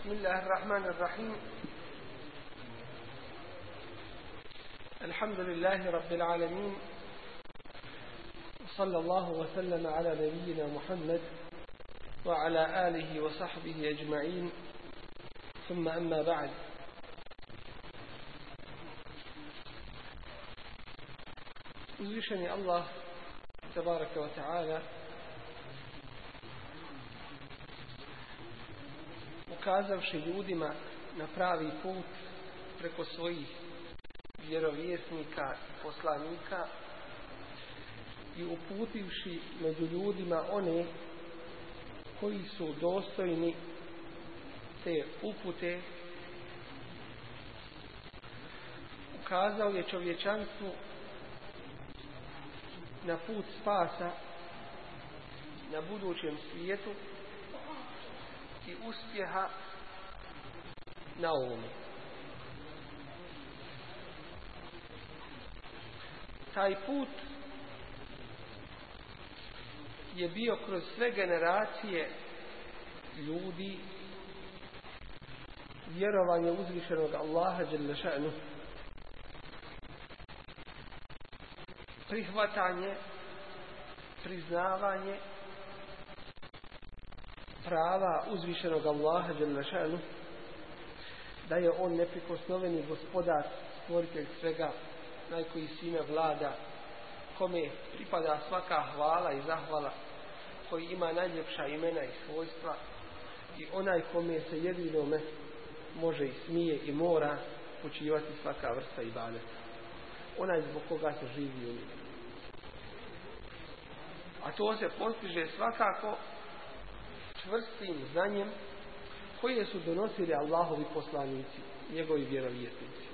بسم الله الرحمن الرحيم الحمد لله رب العالمين صلى الله وسلم على نبينا محمد وعلى آله وصحبه أجمعين ثم أما بعد. uzvišeni Allah tabaraka wa ta'ala ukazavši ljudima na pravi put preko svojih vjerovjesnika i poslanika i uputivši među ljudima one koji su dostojni te upute, ukazao je čovječanstvu na put spasa na budućem svijetu i uspjeha na ovome. Taj put je bio kroz sve generacije ljudi vjerovanje uzvišenog Allaha dželle ša'nu, prihvatanje, priznavanje prava uzvišenog Allaha dželle ša'nu, da je on neprikosnoveni gospodar, stvoritelj svega, najkoji svime vlada, kome pripada svaka hvala i zahvala, koji ima najljepša imena i svojstva i onaj kome se jedinome može i smije i mora počivati svaka vrsta ibadeta, onaj zbog koga se živi i umire. A to se postiže svakako čvrstim znanjem koje su donosili Allahovi poslanici, njegovi vjerovjesnici.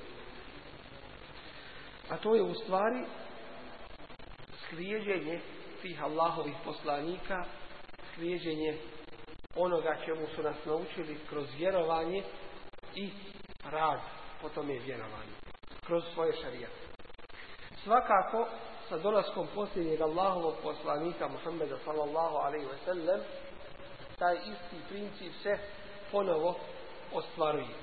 A to je u stvari slijeđenje tih Allahovih poslanika, slijeđenje onoga čemu su nas naučili kroz vjerovanje i rad po tome vjerovanju, kroz svoje šarijate. Svakako, sa dolaskom posljednjeg Allahovog poslanika Muhammeda sallallahu alejhi ve sellem, taj isti princip se ponovo ostvaruje.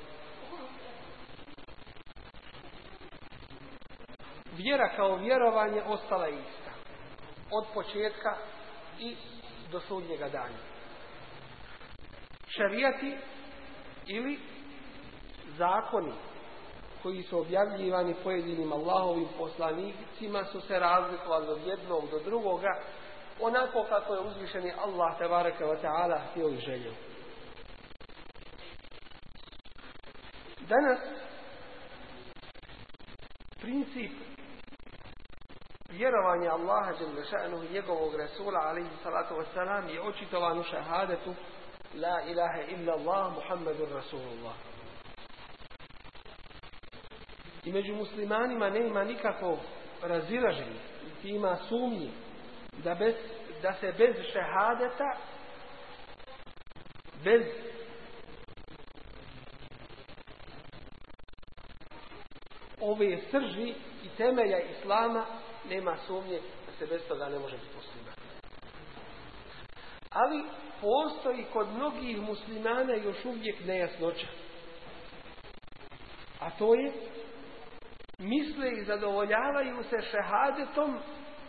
Vjera kao vjerovanje ostala je ista od početka i do sudnjega dana. Šarijati ili zakoni koji su objavljivani pojedinim Allahovim poslanicima su se razlikovali od jednog do drugoga, onako kako je uzvišeni Allah tebareke ve taala htio i želio. Danas princip vjerovanja Allaha dželle ša'nuhu i njegovog Rasula alejhi salatu vesselam je očitovan u šahadetu la ilaha illa Allah Muhammedur Rasulullah. I među muslimanima nema nikakvog razilaženja, niti ima sumnje da se bez šehadeta, bez ove srži i temelja Islama, nema sumnje da se bez toga ne može biti musliman. Ali postoji kod mnogih muslimana još uvijek nejasnoća. A to je, misle i zadovoljavaju se šehadetom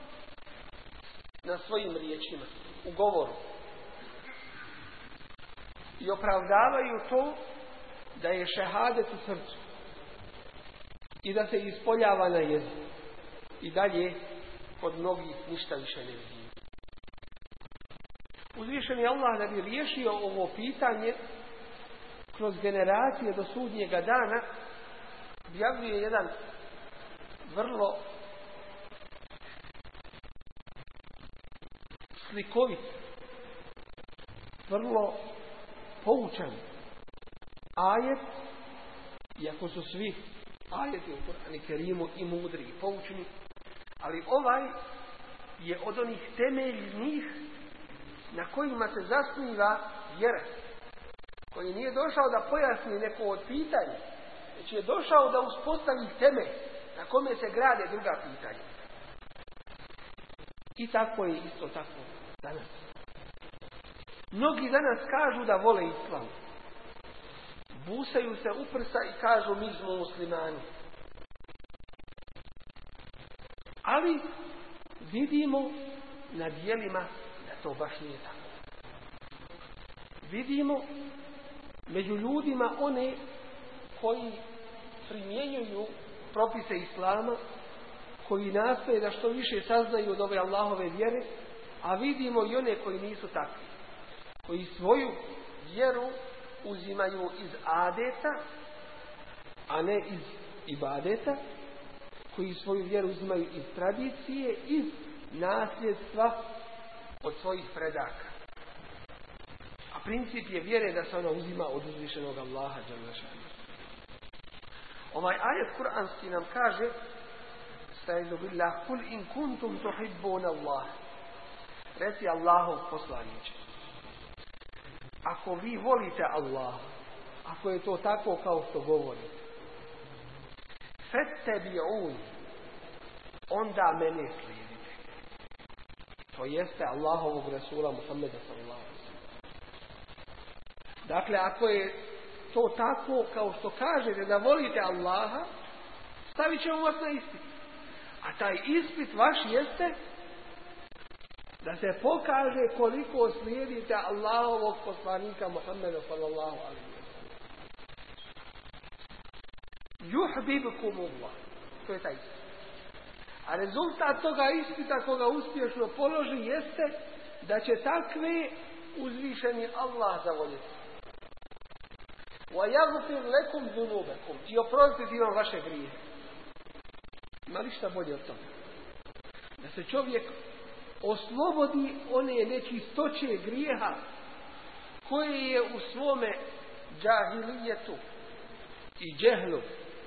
na svojim riječima, u govoru. I opravdavaju to da je šehadet u srcu i da se ispoljava na jezik. I dalje kod mnogih ništa više ne vidi. Uzvišeni Allah da bi riješio ovo pitanje kroz generacije do sudnjega dana, objavljuje jedan vrlo slikovit, vrlo poučan ajet, iako su svi ajeti u Kur'anu Kerimu i mudri i poučni, ali ovaj je od onih temeljnih na kojima se zasniva vjera, koji nije došao da pojasni neko od pitanja, već je došao da uspostavi temelj na kome se grade druga pitanja. I tako je isto tako danas. Mnogi danas kažu da vole islam. busaju se u prsa i kažu mi smo muslimani. Ali vidimo na djelima da to baš nije tako. Vidimo među ljudima one koji primjenjuju propise Islama, koji nastoje da što više saznaju od ove Allahove vjere, a vidimo i one koji nisu takvi, koji svoju vjeru uzimaju iz adeta, a ne iz ibadeta, koji svoju vjeru uzimaju iz tradicije, iz nasljedstva od svojih predaka. A princip je vjere da se ona uzima od uzvišenog Allaha dželle šanehu. Ovaj ajet kuranski nam kaže: "Staizu billah kul in kuntum tuhibbuna Allah." Reci Allahov poslaniče, ako vi volite Allaha, ako je to tako kao što govorite, fattabi'un, onda mene slijedite. To jeste Allahovog Rasula Muhammeda sallallahu alejhi ve sellem. Dakle, ako je to tako kao što kažete da volite Allaha, stavit ćemo vas na ispit. A taj ispit vaš jeste da se pokaže koliko slijedite Allahovog poslanika Muhammeda sallallahu alejhi ve sellem. Yuhibbukumullah. To je taj ispit. A rezultat toga ispita koga uspješno položi jeste da će takve uzvišeni Allah zavoljeti. وَيَغْفِرْ لَكُمْ ذُنُوبَكُمْ, i oprostiti vam vaše grijehe. Ima li šta bolje od toga? Da se čovjek oslobodi one nečistoće grijeha koje je u svome džahilijetu i džehlu,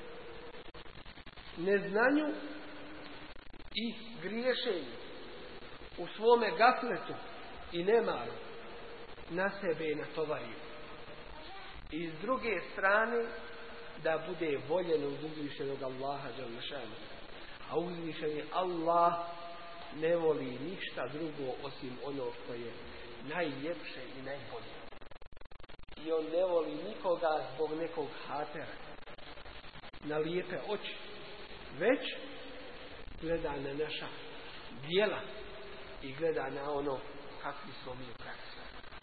neznanju i griješenju, u svome gafletu i nemaru na sebe i natovario. I s druge strane da bude voljen uz uzvišenog Allaha dželle šanehu. A uzvišeni Allah ne voli ništa drugo osim ono što je najljepše i najbolje. I on ne voli nikoga zbog nekog hatera na lijepe oči, već gleda na naša djela i gleda na ono kakvi smo mi u praksi.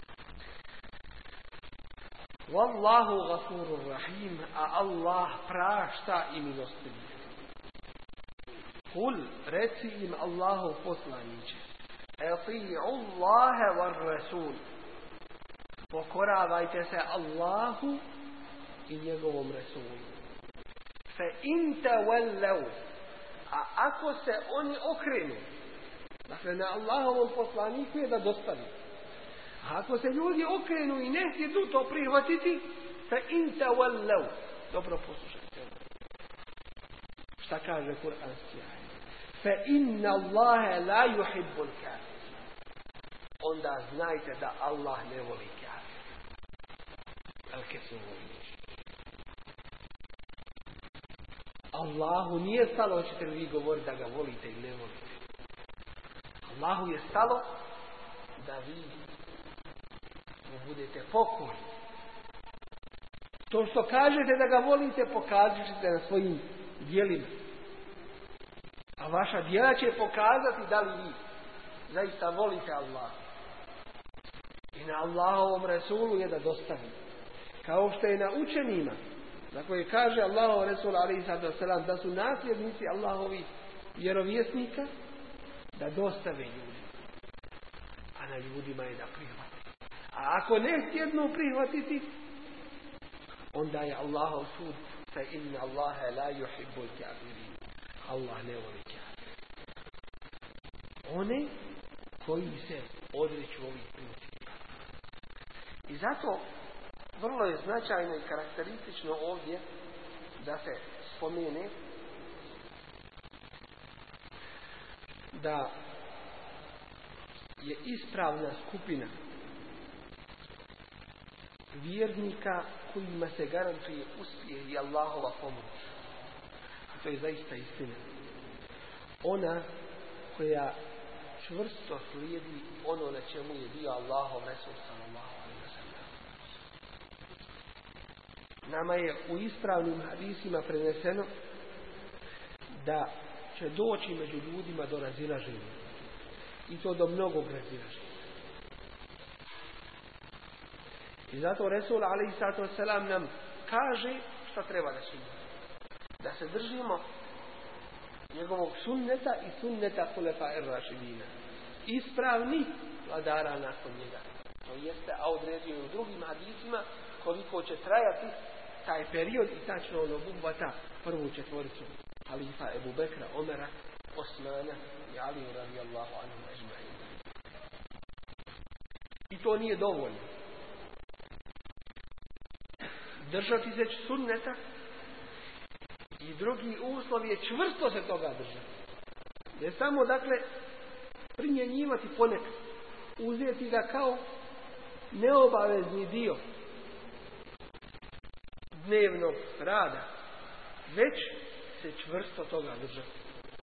Wallahu gafurur rahim, a Allah prašta i milostiv. Kul, reci im Allahov poslaniče, ati'u Allaha war rasul, pokoravajte se Allahu i njegovom Rasulu. Fa in tawallaw, a ako se oni okrenu, dakle na Allahovom poslaniku je da dostavi. A ako se ljudi okrenu i ne htjedu to prihvatiti, fa in tawallaw, dobro poslušajte. Šta kaže kuranski ajet? Fa inna Allaha la yuhibbul kafirin. Onda znajte da Allah ne voli kafire. Velike su voliči. Allahu nije stalo, hoćete li vi govoriti da ga volite ili ne volite. Allahu je stalo da vi budete pokorni. To što kažete da ga volite, pokažite na svojim djelima. A vaša djela će pokazati da li vi zaista volite Allah. I na Allahovom Rasulu je da dostavi. Kao što je na učenima, za koje kaže Allahov Rasul alejhi selam da su nasljednici Allahovih vjerovjesnika, da dostave ljudi. A na ljudima je da prihvati. A ako ne htjednu prihvatiti, onda je Allahov sud, fa inna Allaha la yuhibbul kafirin. Allah ne voli kafire. One koji se odriču ovih principa. I zato vrlo je značajno i karakteristično ovdje da se spomene da je ispravna skupina vjernika kojima se garantuje uspjeh i Allahova pomoć. A to je zaista istina. Ona koja čvrsto slijedi ono na čemu je bio Allahov Resul sallallahu alejhi ve sellem. nama je u ispravnim hadisima preneseno da će doći među ljudima do razilaženja. I to do mnogog razilaženja. I zato Resul alejhi salatu vesselam nam kaže šta treba da činimo. Da se držimo njegovog sunneta i sunneta Hulefa'ir Rašidina. Ispravni vladara nakon njega. To jeste, a odredio je u drugim hadisima koliko će trajati taj period i tačno on obuhvata prvu četvoricu halifa Ebu Bekra, Omera, Osmana i Aliju radijallahu anhum ejma'in. I to nije dovoljno. Držati se sunneta i drugi uslov je čvrsto se toga držati. Ne samo dakle primjenjivati ponekad, uzeti ga kao neobavezni dio dnevnog rada, već se čvrsto toga držati.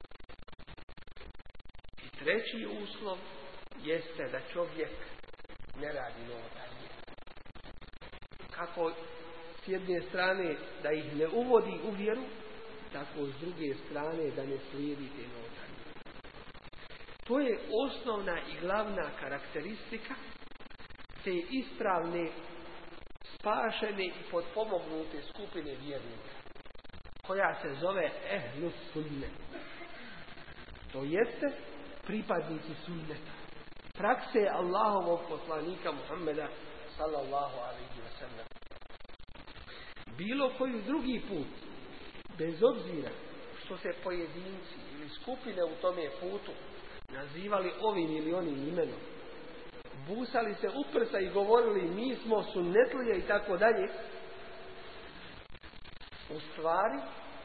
I treći uslov jeste da čovjek ne radi novotarije. Kako s jedne strane da ih ne uvodi u vjeru, tako s druge strane da ne slijedi te novotarije. To je osnovna i glavna karakteristika te ispravne, spašene i potpomognute skupine vjernika, koja se zove Ehlus Sunne. To jeste pripadnici sunneta, prakse Allahovog poslanika Muhammeda sallallahu alejhi ve sellem. Bilo koji drugi put, bez obzira što se pojedinci ili skupine u tome putu nazivali ovim ili onim imenom, busali se u prsa i govorili mi smo sunnetlije i tako dalje, u stvari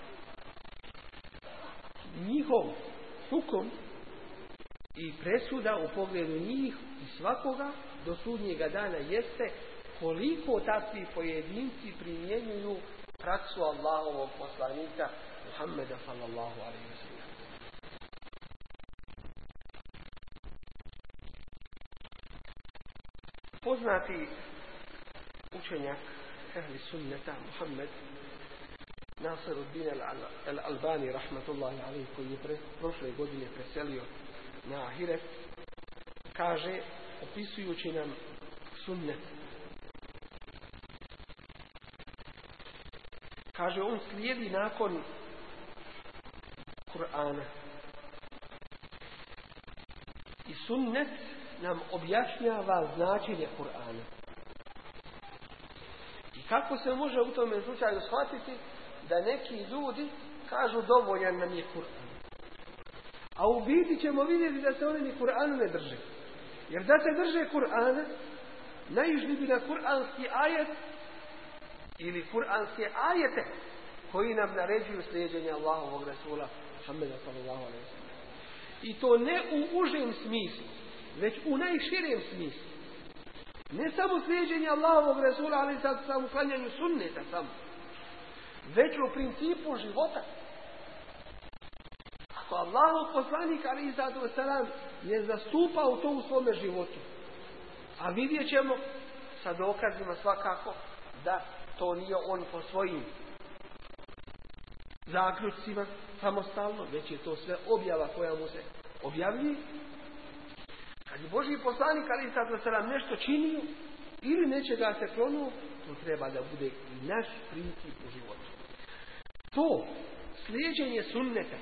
njihov hukum i presuda u pogledu njih i svakoga do sudnjega dana jeste koliko takvi pojedinci primjenjuju praksu Allahovog poslanika Muhammeda sallallahu alejhi ve sellem. Poznati učenjak ehli sunneta Muhammed Nasiruddin al-Albani rahmatullahi alejhi, koji je prošle godine preselio na ahiret, kaže, opisujući nam sunnet, kaže, on slijedi nakon Kur'ana. I sunnet nam objašnjava značenje Kur'ana. I kako se može u tome slučaju shvatiti da neki ljudi kažu dovoljan nam je Kur'an. A u biti ćemo vidjeti da se oni ni Kur'anu ne drže. Jer da se drže Kur'ana, naišli bi na kur'anski ajet ili kur'anske ajete koji nam naređuju slijeđenje Allahovog Rasula Muhammeda sallallahu alejhi ve sellem. I to ne u užem smislu, već u najširem smislu. Ne samo slijeđenje Allahovog Rasula, ali sad samo uklanjanju sunneta samo, već u principu života. Ako Allahov poslanik alejhi salatu vesselam je zastupao to u svome životu, a vidjet ćemo sa dokazima svakako da to nije on po svojim zaključcima samostalno, već je to sve objava koja mu se objavljuje. Kad je Božji poslanik alejhi salatu vesselam nešto činio ili nečega se klonuo, to treba da bude i naš princip u životu. To slijeđenje sunneta,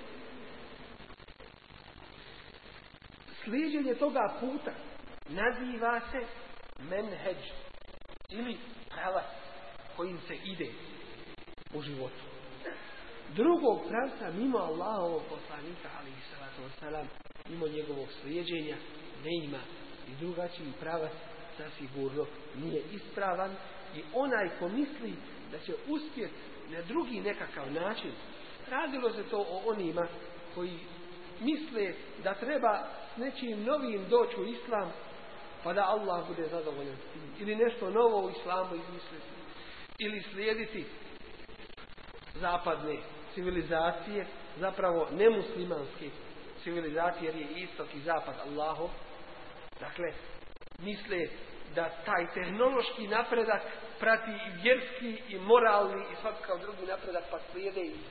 slijeđenje toga puta naziva se menheđ ili pravac kojim se ide u životu. Drugog pravca mimo Allahovog poslanika alejhi salatu vesselam, mimo njegovog slijeđenja ne ima, i drugačiji pravac zasigurno nije ispravan. I onaj ko misli da će uspjeti na drugi nekakav način, radilo se to o onima koji misle da treba s nečim novim doći u islam pa da Allah bude zadovoljan s tim, ili nešto novo u islamu izmisliti, ili slijediti zapadne civilizacije, zapravo nemuslimanske civilizacije, jer je istok i zapad Allahov. Dakle, misle da taj tehnološki napredak prati i vjerski i moralni i svakav drugi napredak pa slijede i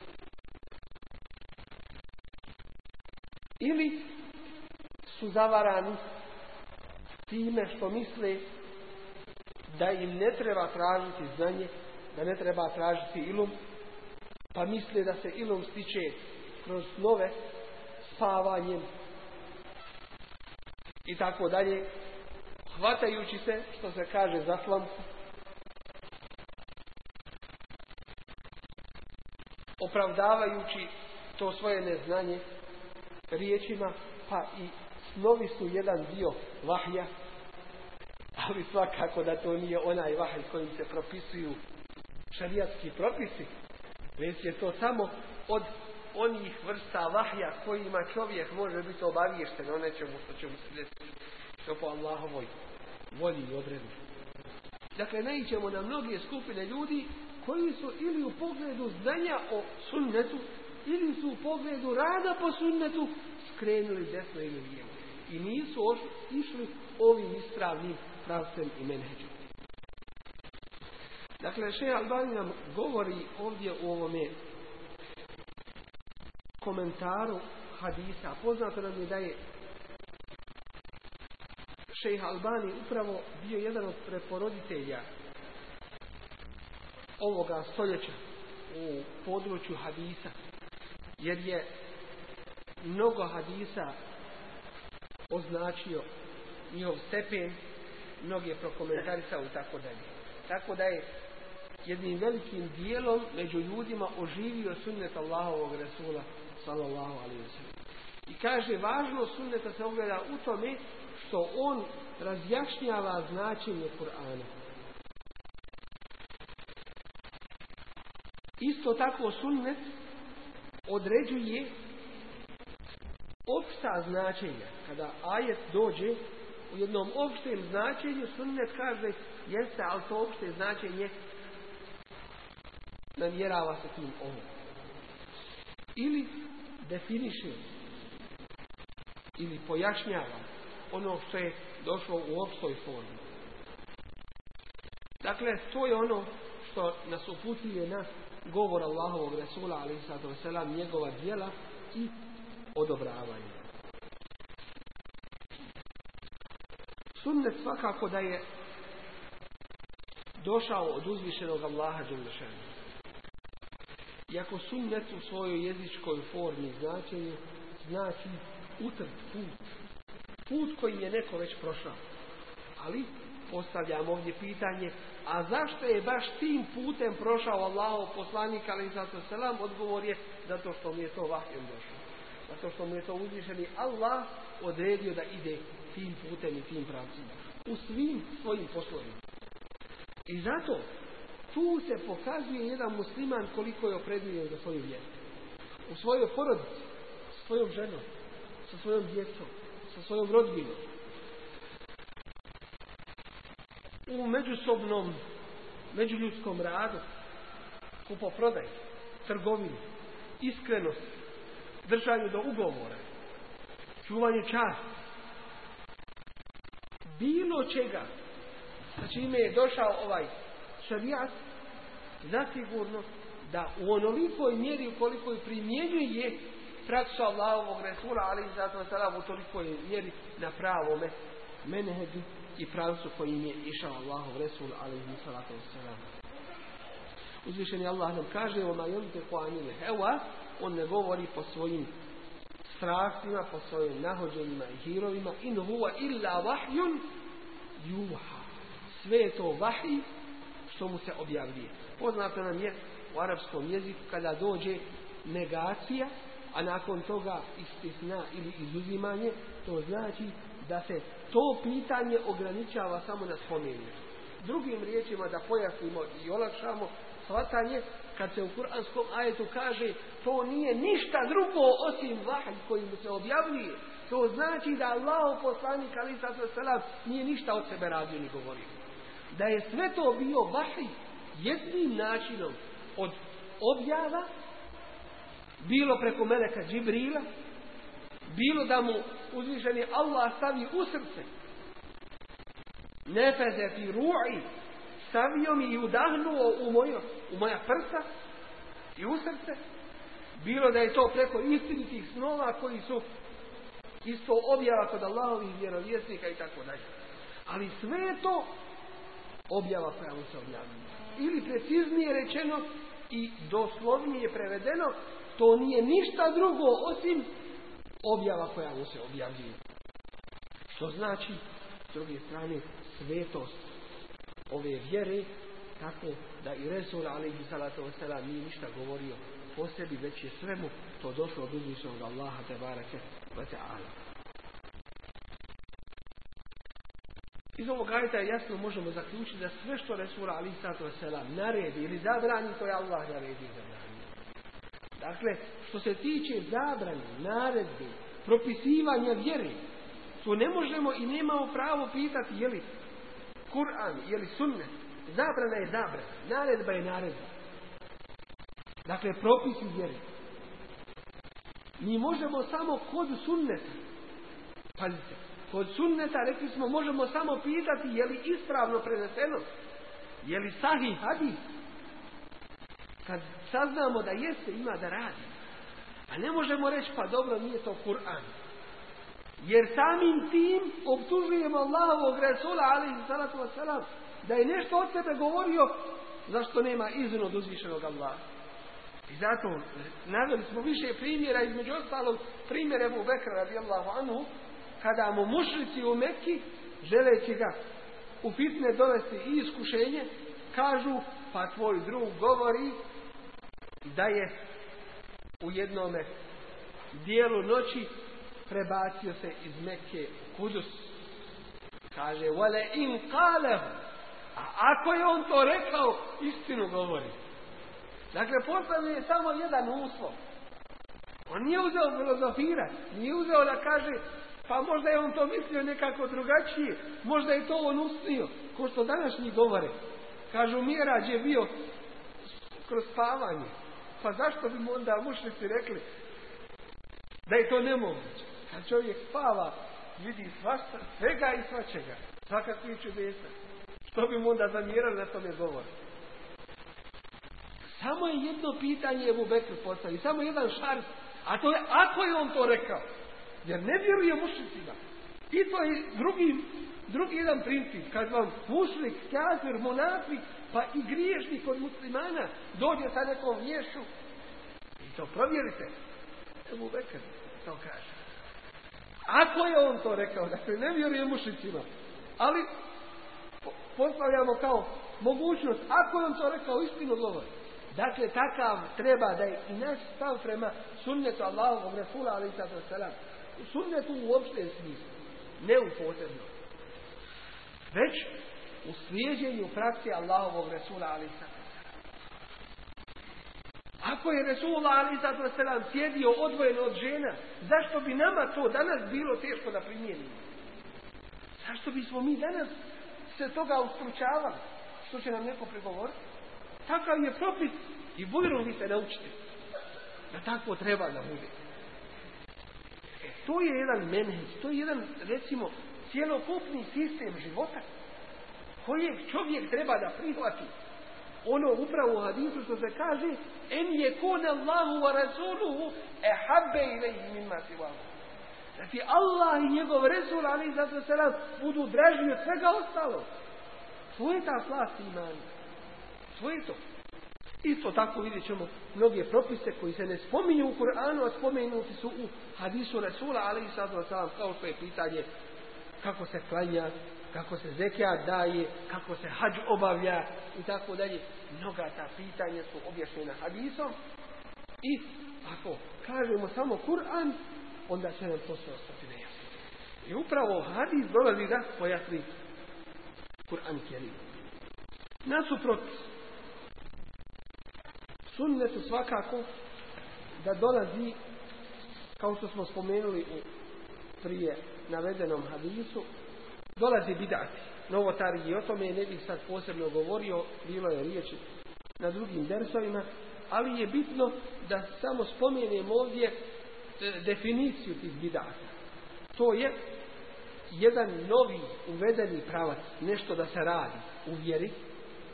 ili su zavarani time što misle da im ne treba tražiti znanje, da ne treba tražiti ilum, pa misle da se ilum stiče kroz snove, spavanjem i tako dalje, hvatajući se, što se kaže, za slamku, opravdavajući to svoje neznanje riječima, pa i snovi su jedan dio vahja, ali svakako da to nije onaj vahj kojim se propisuju šarijatski propisi, već je to samo od onih vrsta vahja kojima čovjek može biti obaviješten o nečemu što će mu se desiti, što po Allahovoj volji i odredu. Dakle, naiđemo na mnoge skupine ljudi koji su ili u pogledu znanja o sunnetu, ili su u pogledu rada po sunnetu skrenuli desno ili lijevo. I nisu išli ovim ispravnim pravcem i menheđom. Dakle, šejh Albani nam govori ovdje u ovome komentaru hadisa. Poznato nam je da je šejh Albani upravo bio jedan od preporoditelja ovoga stoljeća u području hadisa, jer je mnogo hadisa označio njihov stepen, mnoge prokomentarisao i tako dalje. Tako da je jednim velikim dijelom među ljudima oživio sunnet Allahovog Resula sallallahu alejhi ve sellem. I kaže, važnost sunneta se ogleda u tome što on razjašnjava značenje Kur'ana. Isto tako sunnet određuje opšta značenja. Kada ajet dođe u jednom opštem značenju, sunnet kaže jeste, ali to opšte značenje namjerava se tim ovo. Ili definiše ili pojašnjava ono što je došlo u opštoj formi. Dakle, to je ono što nas uputuje na govor Allahovog Resula alejhi salatu vesselam, njegova djela i odobravanje. Sunnet svakako da je došao od uzvišenog Allaha dželle šanehu. Iako sunnet u svojoj jezičkoj formi značenju znači utrt, put koji je neko već prošao. Ali postavljam ovdje pitanje, a zašto je baš tim putem prošao Allahov poslanik alejhi salatu vesselam? Odgovor je zato što mu je to vahjem došlo. Zato što mu je to uzvišeni Allah odredio da ide tim putem i tim pravcima u svim svojim poslovima. I zato tu se pokazuje jedan musliman koliko je opredeljen za svoju vjeru. U svojoj porodici, sa svojom ženom, sa svojom djecom, sa svojom rodbinom. U međusobnom, međuljudskom radu, kupoprodaji, trgovini, iskrenosti, držanju do ugovora, čuvanju časti, bilo čega sa čime je došao ovaj šarijat, zasigurno da u onolikoj mjeri u koliko primjenjuje praksu Allahovog Resula alejhi salatu vesselam, u tolikoj mjeri na pravome menheđu i pravcu kojim je išao Allahov Resul alejhi salatu vesselam. Uzvišeni Allah nam kaže: "Wa ma yantiqu anil hawa", on ne govori po svojim strastima, po svojim nahođenjima i hirovima. "In huwa illa wahyun yuha", sve je to vahij što mu se objavljuje. Poznato nam je u arapskom jeziku kada dođe negacija, a nakon toga istisna ili izuzimanje, to znači da se to pitanje ograničava samo na spomenuto. Drugim riječima, da pojasnimo i olakšamo shvatanje, kad se u kuranskom ajetu kaže to nije ništa drugo osim vahij koji mu se objavljuje, to znači da Allahov poslanik alejhi salatu vesselam nije ništa od sebe radio ni govorio. Da je sve to bio vahij jednim načinom od objava, bilo preko meleka Džibrila, bilo da mu uzvišeni Allah stavi u srce nefeze fi ru'i, stavio mi i udahnuo u moja prsa i u srce, bilo da je to preko istinitih snova koji su isto objava kod Allahovih vjerovjesnika i tako dalje. Ali sve je to objava koja mu se objavljuje. Ili preciznije rečeno i doslovnije prevedeno, to nije ništa drugo osim objava koja mu se objavljuje. Što znači, s druge strane, svetost ove vjere, tako da i Resul alejhi salatu vesselam nije ništa govorio po sebi, već je svemu to došlo od uzvišenog Allaha tebareke ve ta'ala. Iz ovog ajeta jasno možemo zaključiti da sve što Resul alejhi salatu vesselam naredi ili zabrani, to je Allah naredi i zabranio. Dakle, što se tiče zabrane, naredbe, propisivanja vjere, to ne možemo i nemamo pravo pitati je li Kur'an, je li sunnet. Zabrana je zabrana, naredba je naredba. Dakle, propisi vjere. Mi možemo samo kod sunneta, pazite, kod sunneta, rekli smo, možemo samo pitati je li ispravno preneseno, je li sahih hadis. Kad saznamo da jeste, ima da radi. A ne možemo reći, pa dobro, nije to Kur'an. Jer samim tim optužujemo Allahovog Resula alejhi salatu vesselam da je nešto od sebe govorio zašto nema izvinu od uzvišenog Allaha. I zato naveli smo više primjera, između ostalog primjer Ebu Bekra radijallahu anhu, kada mu mušrici u Mekki, želeći ga u fitne dovesti i iskušenje, kažu, pa tvoj drug govori da je u jednome dijelu noći prebacio se iz Mekke u Kudus. Kaže, wale in qalehu, a ako je on to rekao, istinu govori. Dakle, postavljen je samo jedan uslov. On nije uzeo filozofirati, nije uzeo da kaže, pa možda je on to mislio nekako drugačije, možda je to on usnio, ko što današnji govore. Kažu, Mirađ je bio kroz spavanje, pa zašto bi mu onda mušnici rekli da je to nemoguće? Kad čovjek spava, vidi svašta, svega i svačega, svakakvih čudesa. Što bi mu onda zamjerali da to ne govori? Samo je jedno pitanje Ebu Bekr postavi, samo jedan šart, a to je ako je on to rekao. Jer ne vjeruje mušricima. I to je drugi jedan princip. Kad vam mušrik, kafir, munafik, pa i griješnik od muslimana dođe sa nekom vješću, i to provjerite. Ebu Bekr to kaže. Ako je on to rekao, dakle ne vjeruje mušricima, ali postavljamo kao mogućnost, ako je on to rekao, istinu govori. Dakle, takav treba da je i naš stav prema sunnetu Allahovog Resula alejhi salatu vesselam. U sunnetu u opštem smislu, ne u posebnom, već u slijeđenju praksi Allahovog Resula alejhi salatu vesselam. Ako je Resul alejhi salatu vesselam sjedio odvojeno od žena, zašto bi nama to danas bilo teško da primijenimo? Zašto bismo mi danas se toga ustručavali? Što će nam neko prigovoriti? Takav je propis i bujrom vi se naučite da tako treba da bude. To je jedan menheđ, to je jedan, recimo, cjelokupni sistem života kojeg čovjek treba da prihvati. Ono upravo u hadisu što se kaže en yekun Allahu wa rasuluhu ahabba ilayhi mimma siwahu. Da ti Allah i njegov Resul alejhi salatu budu draži od svega ostalog. To je ta slast imana. To je to. Isto tako vidjet ćemo mnoge propise koji se ne spominju u Kur'anu, a spomenuti su u hadisu Resula alejhi salatu vesselam, kao što je pitanje kako se klanja, kako se zekijat daje, kako se hadž obavlja i tako dalje. Mnoga ta pitanja su objašnjena hadisom i ako kažemo samo Kur'an, onda će nam to sve ostati nejasno. I upravo hadis dolazi da pojasni Kur'an kerim. Nasuprot sunnetu svakako da dolazi, kao što smo spomenuli u prije navedenom hadisu, dolazi bid'ati, novotari, i o tome ne bih sad posebno govorio, bilo je riječi na drugim dersovima, ali je bitno da samo spomenem ovdje definiciju tih bid'ata. To je jedan novi uvedeni pravac, nešto da se radi u vjeri,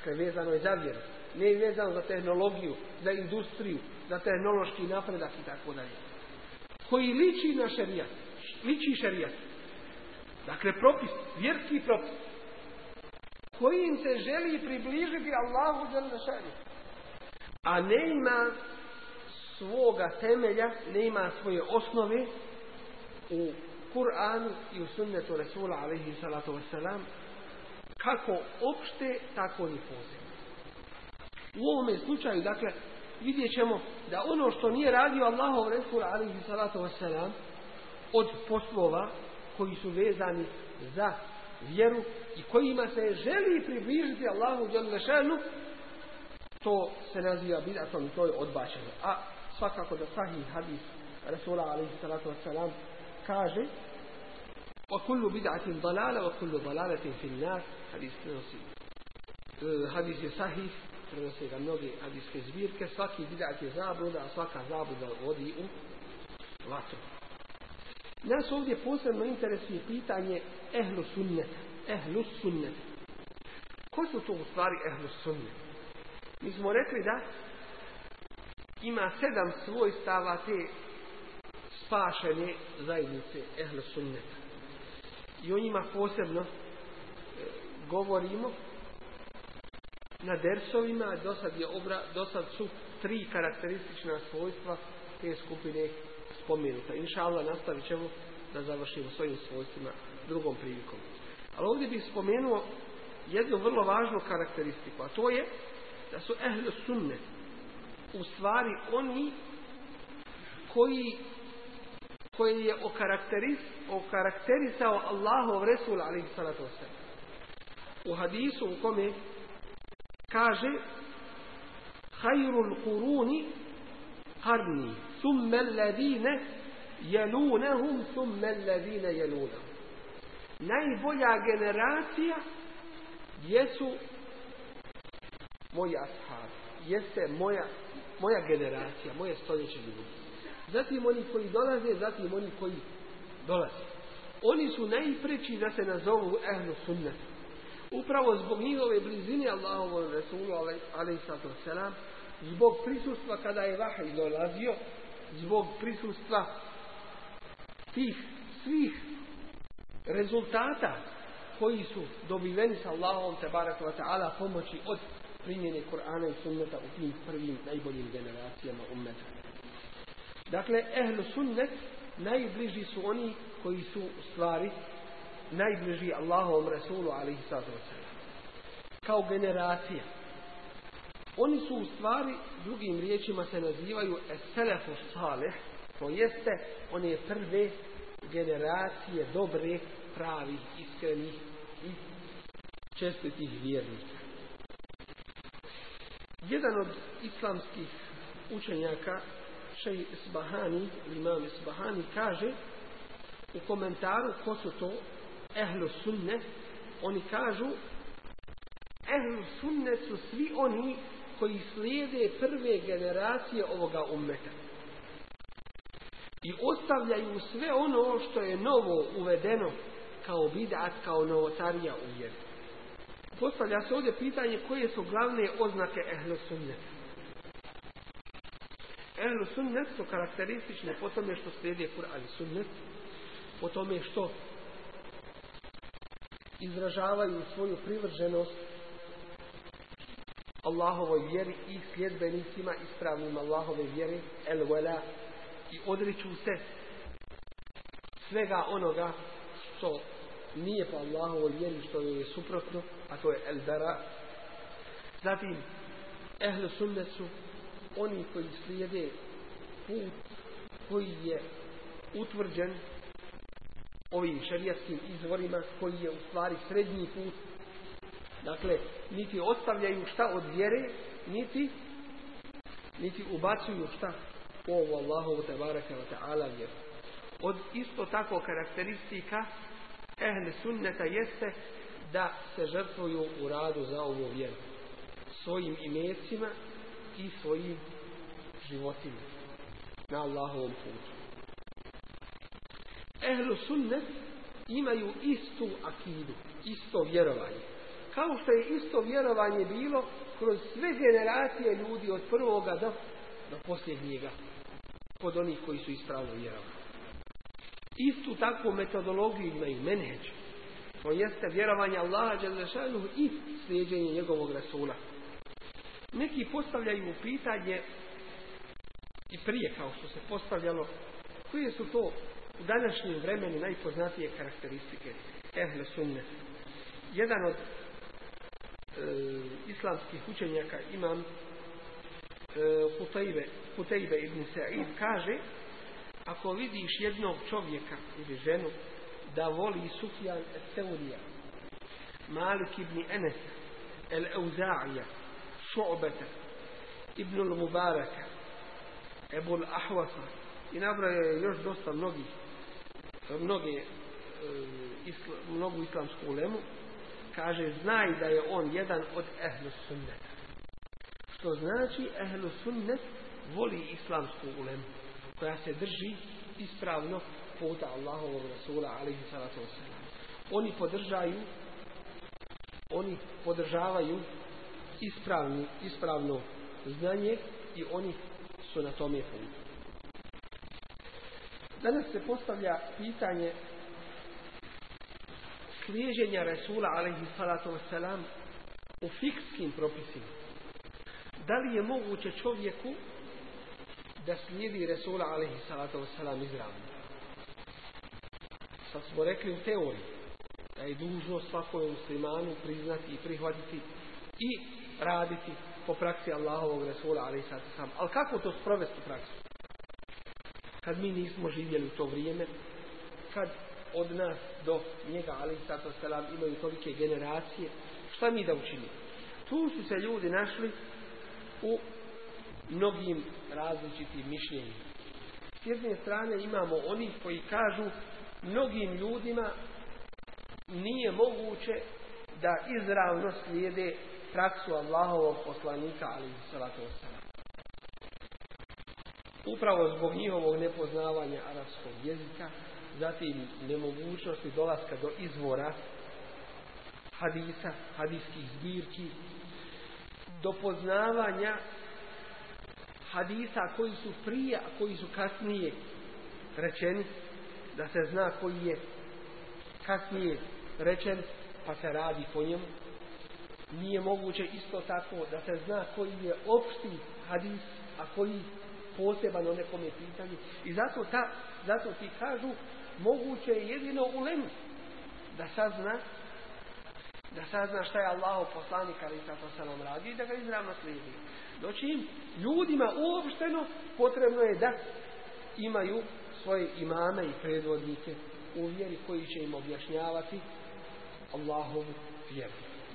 Dakle, vezano je za vjeru. Ne je vezano za tehnologiju, za industriju, za tehnološki napredak i tako dalje. Koji liči na šerijat. Liči šerijat. Dakle, propis, vjerski propis. Kojim se želi približiti Allahu dželle šanu. A ne ima svoga temelja, ne ima svoje osnove u Kur'anu i u sunnetu Rasula alejhi salatu vesselam, kako opšte, tako i posebno. U ovome slučaju, dakle, vidjet ćemo da ono što nije radio Allahov Resul alejhi salatu vesselam od poslova koji su vezani za vjeru i kojima se želi približiti Allahu dželle šanu, to se naziva bid'atom i to je odbačeno. A svakako da sahih hadis Rasula alejhi salatu vesselam kaže: "Wa kullu bid'atin dalala wa kullu dalalatin fi an-nar." Hadis je sahih, prenose ga mnoge hadijske zbirke. Svaki bid'at je zabluda, a svaka zabluda vodi u vatru. Nas ovdje posebno interesuje pitanje ehlu sunneta. Ehlu sunneta. Ko su to u stvari ehlu sunneta? Mi smo rekli da ima 7 svojstava te spašene zajednice ehlu sunneta. I o njima posebno govorimo na dersovima. Do sad su 3 karakteristična svojstva te skupine spomenuta. Inša Allah, nastavit ćemo da završimo svojim svojstvima drugom prilikom. Ali ovdje bih spomenuo jednu vrlo važnu karakteristiku, a to je da su ehlu sunnet u stvari oni koji je okarakterisao Allahov Resul alejhi salatu vesselam. U hadisu u kome kaže: "Hayrul quruni qarni, thumma alladhina yalunhum, thumma alladhina yalunhum." Najbolja generacija jesu moji ashabi, jeste moja generacija, moje stoljeće ljudi. Zatim oni koji dolaze, zatim oni koji dolaze. Oni su najpreči da se nazovu ehlu sunneta. Upravo zbog njihove blizine Allahovom Resulu alejhi salatu vesselam, zbog prisustva kada je vahij dolazio, zbog prisustva tih svih rezultata koji su dobiveni sa Allahom tebaraka wa ta'ala pomoći od primjene Kur'ana i sunneta u tim prvim najboljim generacijama ummeta. Dakle, ehlu sunnet najbliži su oni koji su u stvari najbliži Allahovom Resulu alejhi salatu vesselam. Kao generacija. Oni su u stvari, drugim riječima se nazivaju es-selefu salih, to jeste one prve generacije dobre, pravih, iskrenih i čestitih vjernika. Jedan od islamskih učenjaka, šejh Isbahani, imam Isbahani, kaže u komentaru ko su to ehlu sunnet. Oni kažu: ehlu sunnet su svi oni koji slijede prve generacije ovoga ummeta i ostavljaju sve ono što je novo uvedeno kao bid'at, kao novotarija u vjeri. Postavlja se ovdje pitanje koje su glavne oznake ehlu sunneta. Ehlu sunnet su karakteristične po tome što slijede Kur'an i sunnet, po tome što izražavaju svoju privrženost Allahovoj vjeri i sljedbenicima ispravnim Allahove vjeri, el-wala, i odriču se svega onoga što nije po Allahovoj vjeri, što je suprotno, a to je el-bara. Zatim, ehlu sunnet su oni koji slijede put koji je utvrđen ovim šerijatskim izvorima, koji je u stvari srednji put. Dakle, niti ostavljaju šta od vjere, niti ubacuju šta u ovu Allahovu tebaraka wa ta'ala vjeru. Od isto tako karakteristika ehli sunneta jeste da se žrtvuju u radu za ovu vjeru, svojim imecima i svojim životima na Allahovom putu. Ehlu sunnet imaju istu akidu, isto vjerovanje, Kao što je isto vjerovanje bilo kroz sve generacije ljudi od prvoga do posljednjega, kod onih koji su ispravno vjerovali. Istu takvu metodologiju ima i menheđ. To jeste vjerovanje Allaha dželle šanuhu i slijeđenje njegovog Rasula. Neki postavljaju pitanje i prije, kao što se postavljalo, koje su to u današnjem vremenu najpoznatije karakteristike ehle sunnet. Jedan od islamskih učenjaka, imam Kutejbe ibn Sa'id, kaže: ako vidiš jednog čovjeka ili ženu da voli Sufjan al-Thaurija, Malik ibn Enes, al-Auza'ija, Šu'bata, ibn al-Mubaraka, Ebu al-Ahwasa, i nabraje još dosta mnogu islamsku ulemu, kaže: znaj da je on jedan od ehlu sunneta. Što znači ehlu sunnet voli islamsku ulemu koja se drži ispravno puta Allahovog Rasula alejhi salatu vesselam. Oni podržavaju ispravno znanje i oni su na tome putu. Danas se postavlja pitanje slijeđenja Rasula alejhi salatu vesselam u fikskim propisima. Da li je moguće čovjeku da slijedi Rasula alejhi salatu vesselam izravno? Sad smo rekli u teoriji da je dužno svakom muslimanu priznati i prihvatiti i raditi po praksi Allahovog Rasula alejhi salatu vesselam. Ali kako to sprovesti u praksu? Kad mi nismo živjeli u to vrijeme, kad od nas do njega alejhi salatu vesselam imaju tolike generacije, šta mi da učinimo? Tu su se ljudi našli u mnogim različitim mišljenjima. S jedne strane imamo oni koji kažu mnogim ljudima nije moguće da izravno slijede praksu Allahovog poslanika alejhi salatu vesselam. Upravo zbog njihovog nepoznavanja arapskog jezika, zatim nemogućnosti dolaska do izvora hadisa, hadijskih zbirki, do poznavanja hadisa koji su prije, a koji su kasnije rečeni, da se zna koji je kasnije rečen pa se radi po njemu. Nije moguće isto tako da se zna koji je opšti hadis, a koji poseban o nekome pitanju. I zato ti kažu moguće je jedino ulema da sazna šta je Allahov poslanik alejhi salatu vesselam radi i da ga izravno slijedi. Doći ljudima uopšteno potrebno je da imaju svoje imame i predvodnike u vjeri koji će im objašnjavati Allahovu vjeru.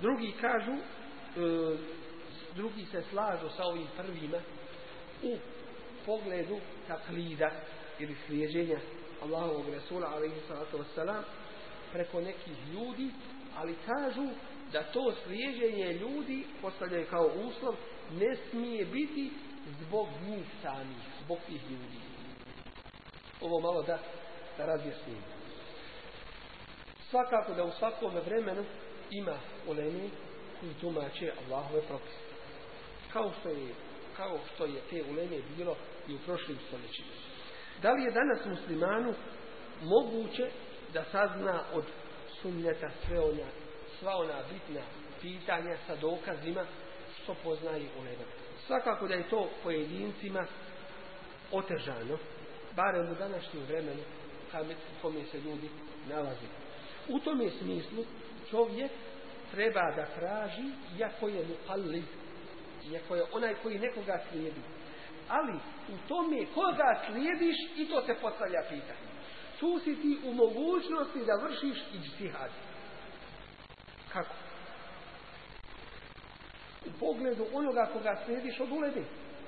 Drugi se slažu sa ovim prvima u pogledu taklida ili slijeđenja Allahovog Rasula alejhi salatu vesselam preko nekih ljudi, ali kažu da to slijeđenje ljudi postavljaju kao uslov, ne smije biti zbog njih samih, zbog tih ljudi. Ovo malo da razjasnimo. Svakako da u svakom vremenu ima ulemi koji tumače Allahove propise. Kao što je te uleme bilo i u prošlim stoljećima. Da li je danas muslimanu moguće da sazna od sunneta sva ona bitna pitanja sa dokazima što poznaje ulema? Svakako da je to pojedincima otežano, barem u današnjem vremenu u kome se ljudi nalazi. U tome smislu čovjek treba da traži, iako je muqallid, iako je onaj koji nekoga slijedi. Ali u tome koga slijediš, i to se postavlja pitanje. Tu si ti u mogućnosti da vršiš ijtihad. Kako? U pogledu onoga koga slijediš od uleme.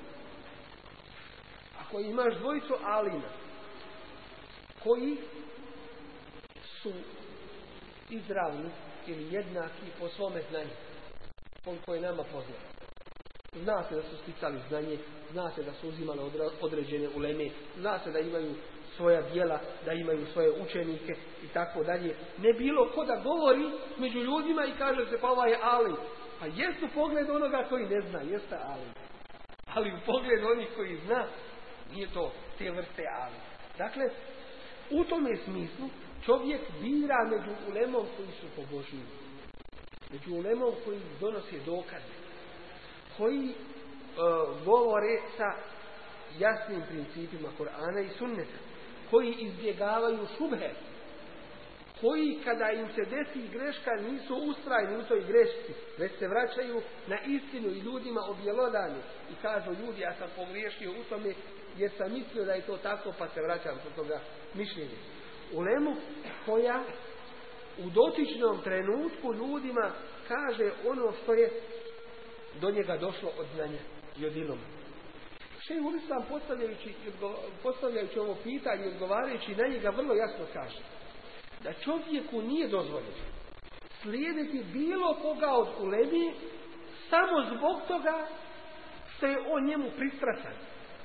Ako imaš dvojicu alima koji su izravni ili jednaki po svome znanju, koliko je nama poznato. Zna se da su sticali znanje, zna se da su uzimali određene uleme, zna se da imaju svoja djela, da imaju svoje učenike i tako dalje. Ne bilo ko da govori među ljudima i kaže se pa ovaj je alim. Pa jest u pogledu onoga koji ne zna, jeste alim. Ali u pogledu onih koji zna, nije to te vrste alim. Dakle, u tome smislu čovjek bira među ulemom koji su pobožniji. Među ulemom koji donose dokaze. Koji govore sa jasnim principima Kur'ana i Sunneta. Koji izbjegavaju šubhe. Koji kada im se desi greška nisu ustrajni u toj grešci, već se vraćaju na istinu i ljudima objelodani i kažu ljudi ja sam pogriješio u tome jer sam mislio da je to tako pa se vraćam kod toga mišljenja. Ulemu koja u dotičnom trenutku ljudima kaže ono što je do njega došlo od znanja i od iluma. Šejhul Islam postavljajući ovo pitanje i odgovarajući na njega vrlo jasno kaže da čovjeku nije dozvoljeno slijediti bilo koga od ulemi samo zbog toga što je on njemu pristrasan.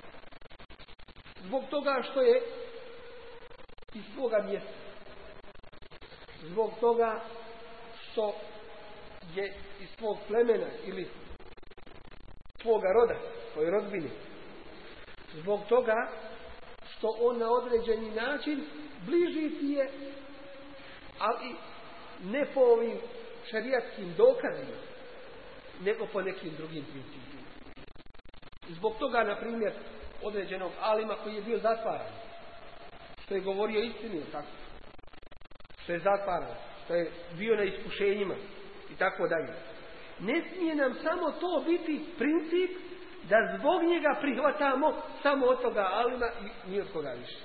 Zbog toga što je iz svoga mjesta. Zbog toga što je iz svog plemena ili svoga roda, svoje rodbine. Zbog toga što on na određeni način bliži ti je, ali ne po ovim šerijatskim dokazima, nego po nekim drugim principima. Zbog toga, na primjer, određenog alima koji je bio zatvaran, što je govorio istinu, tako, što je zatvaran, što je bio na iskušenjima i tako dalje. Ne smije nam samo to biti princip da zbog njega prihvatamo samo od toga alima i ni od koga više.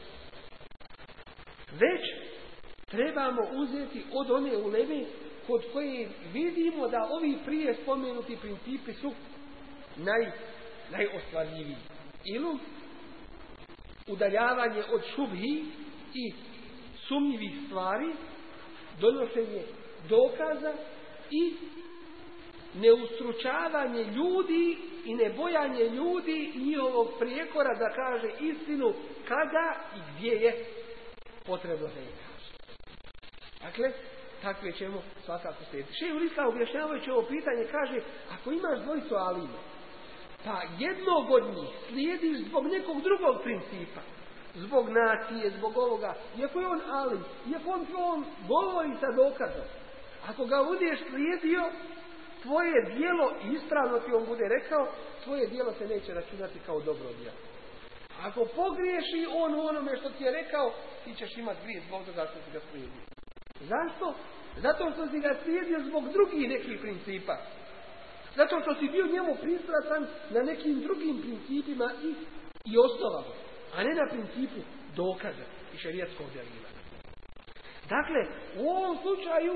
Već trebamo uzeti od one uleme kod koje vidimo da ovi prije spomenuti principi su najostvarljiviji. Ilum, udaljavanje od šubhi i sumnjivih stvari, donošenje dokaza i neustručavanje ljudi i nebojanje ljudi i njihovog prijekora da kaže istinu kada i gdje je potrebno da je kaže. Dakle, takve ćemo svakako slijediti. Šejhul Islam objašnjavajući ovo pitanje kaže, ako imaš dvojicu alima, pa jednog od njih slijediš zbog nekog drugog principa, zbog nacije, zbog ovoga, iako je on alim, iako on govori sa dokazom, ako ga budeš slijedio, tvoje djelo, ispravno ti on bude rekao, tvoje djelo se neće računati kao dobro djelo. Ako pogriješi on u onome što ti je rekao, ti ćeš imati grijeh zbog toga što si ga slijedio. Zašto? Zato što si ga slijedio zbog drugih nekih principa. Zato što si bio njemu pristrasan na nekim drugim principima i osnovama, a ne na principu dokaza i šerijatskog djelivanja. Dakle, u ovom slučaju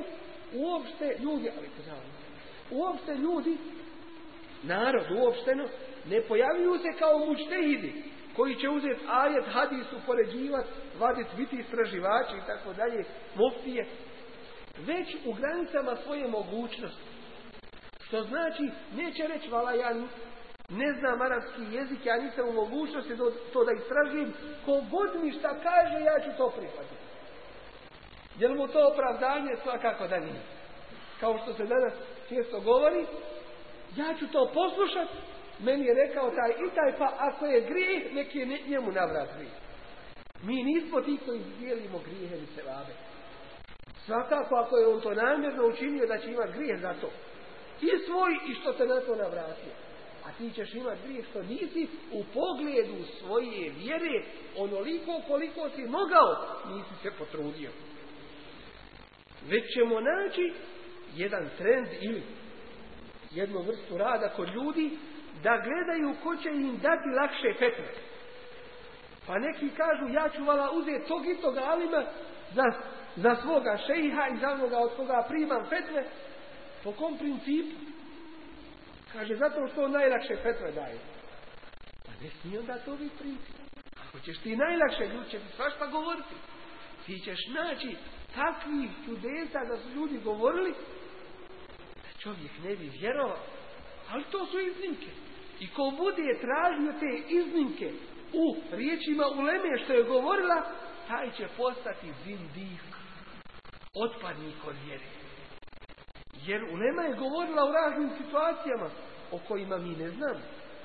uopšte ljudi, narod uopšteno, ne pojavljuju se kao mučtehidi koji će uzeti ajet, hadis, upoređivati, vaditi, biti istraživači i tako dalje, muftije, već u granicama svoje mogućnosti. Što znači, neće reći, vala, ja ne znam arapski jezik, ja nisam u mogućnosti to da istražujem, kogod mi šta kaže, ja ću to prihvatiti. Je li mu to opravdanje? Svakako da nije. Kao što se danas često govori, ja ću to poslušati, meni je rekao taj i taj, pa ako je grijeh, nek je njemu navrat grijeh. Mi nismo ti koji dijelimo grijehe ni sevabe. Svakako ako je on to namjerno učinio da će imati grijeh za to. I svoj i što te na to navratio. A ti ćeš imati grijeh što nisi u pogledu svoje vjere onoliko koliko si mogao, nisi se potrudio. Već ćemo naći jedan trend ili jednu vrstu rada kod ljudi da gledaju ko će im dati lakše fetve. Pa neki kažu ja ću vala uzeti tog i tog alima za svoga šejha i za onoga od koga primam fetve. Po kom principu? Kaže zato što on najlakše fetve daje. Pa ne smije onda to biti princip. Ako ćeš ti najlakše, ljudi će ti svašta govoriti. Ti ćeš naći takvih čudesa da su ljudi govorili da čovjek ne bi vjerovao. Ali to su iznimke. I ko bude tražio te iznimke u riječima uleme što je govorila, taj će postati zindik, otpadnik od vjere. Jer ulema je govorila u raznim situacijama o kojima mi ne znamo.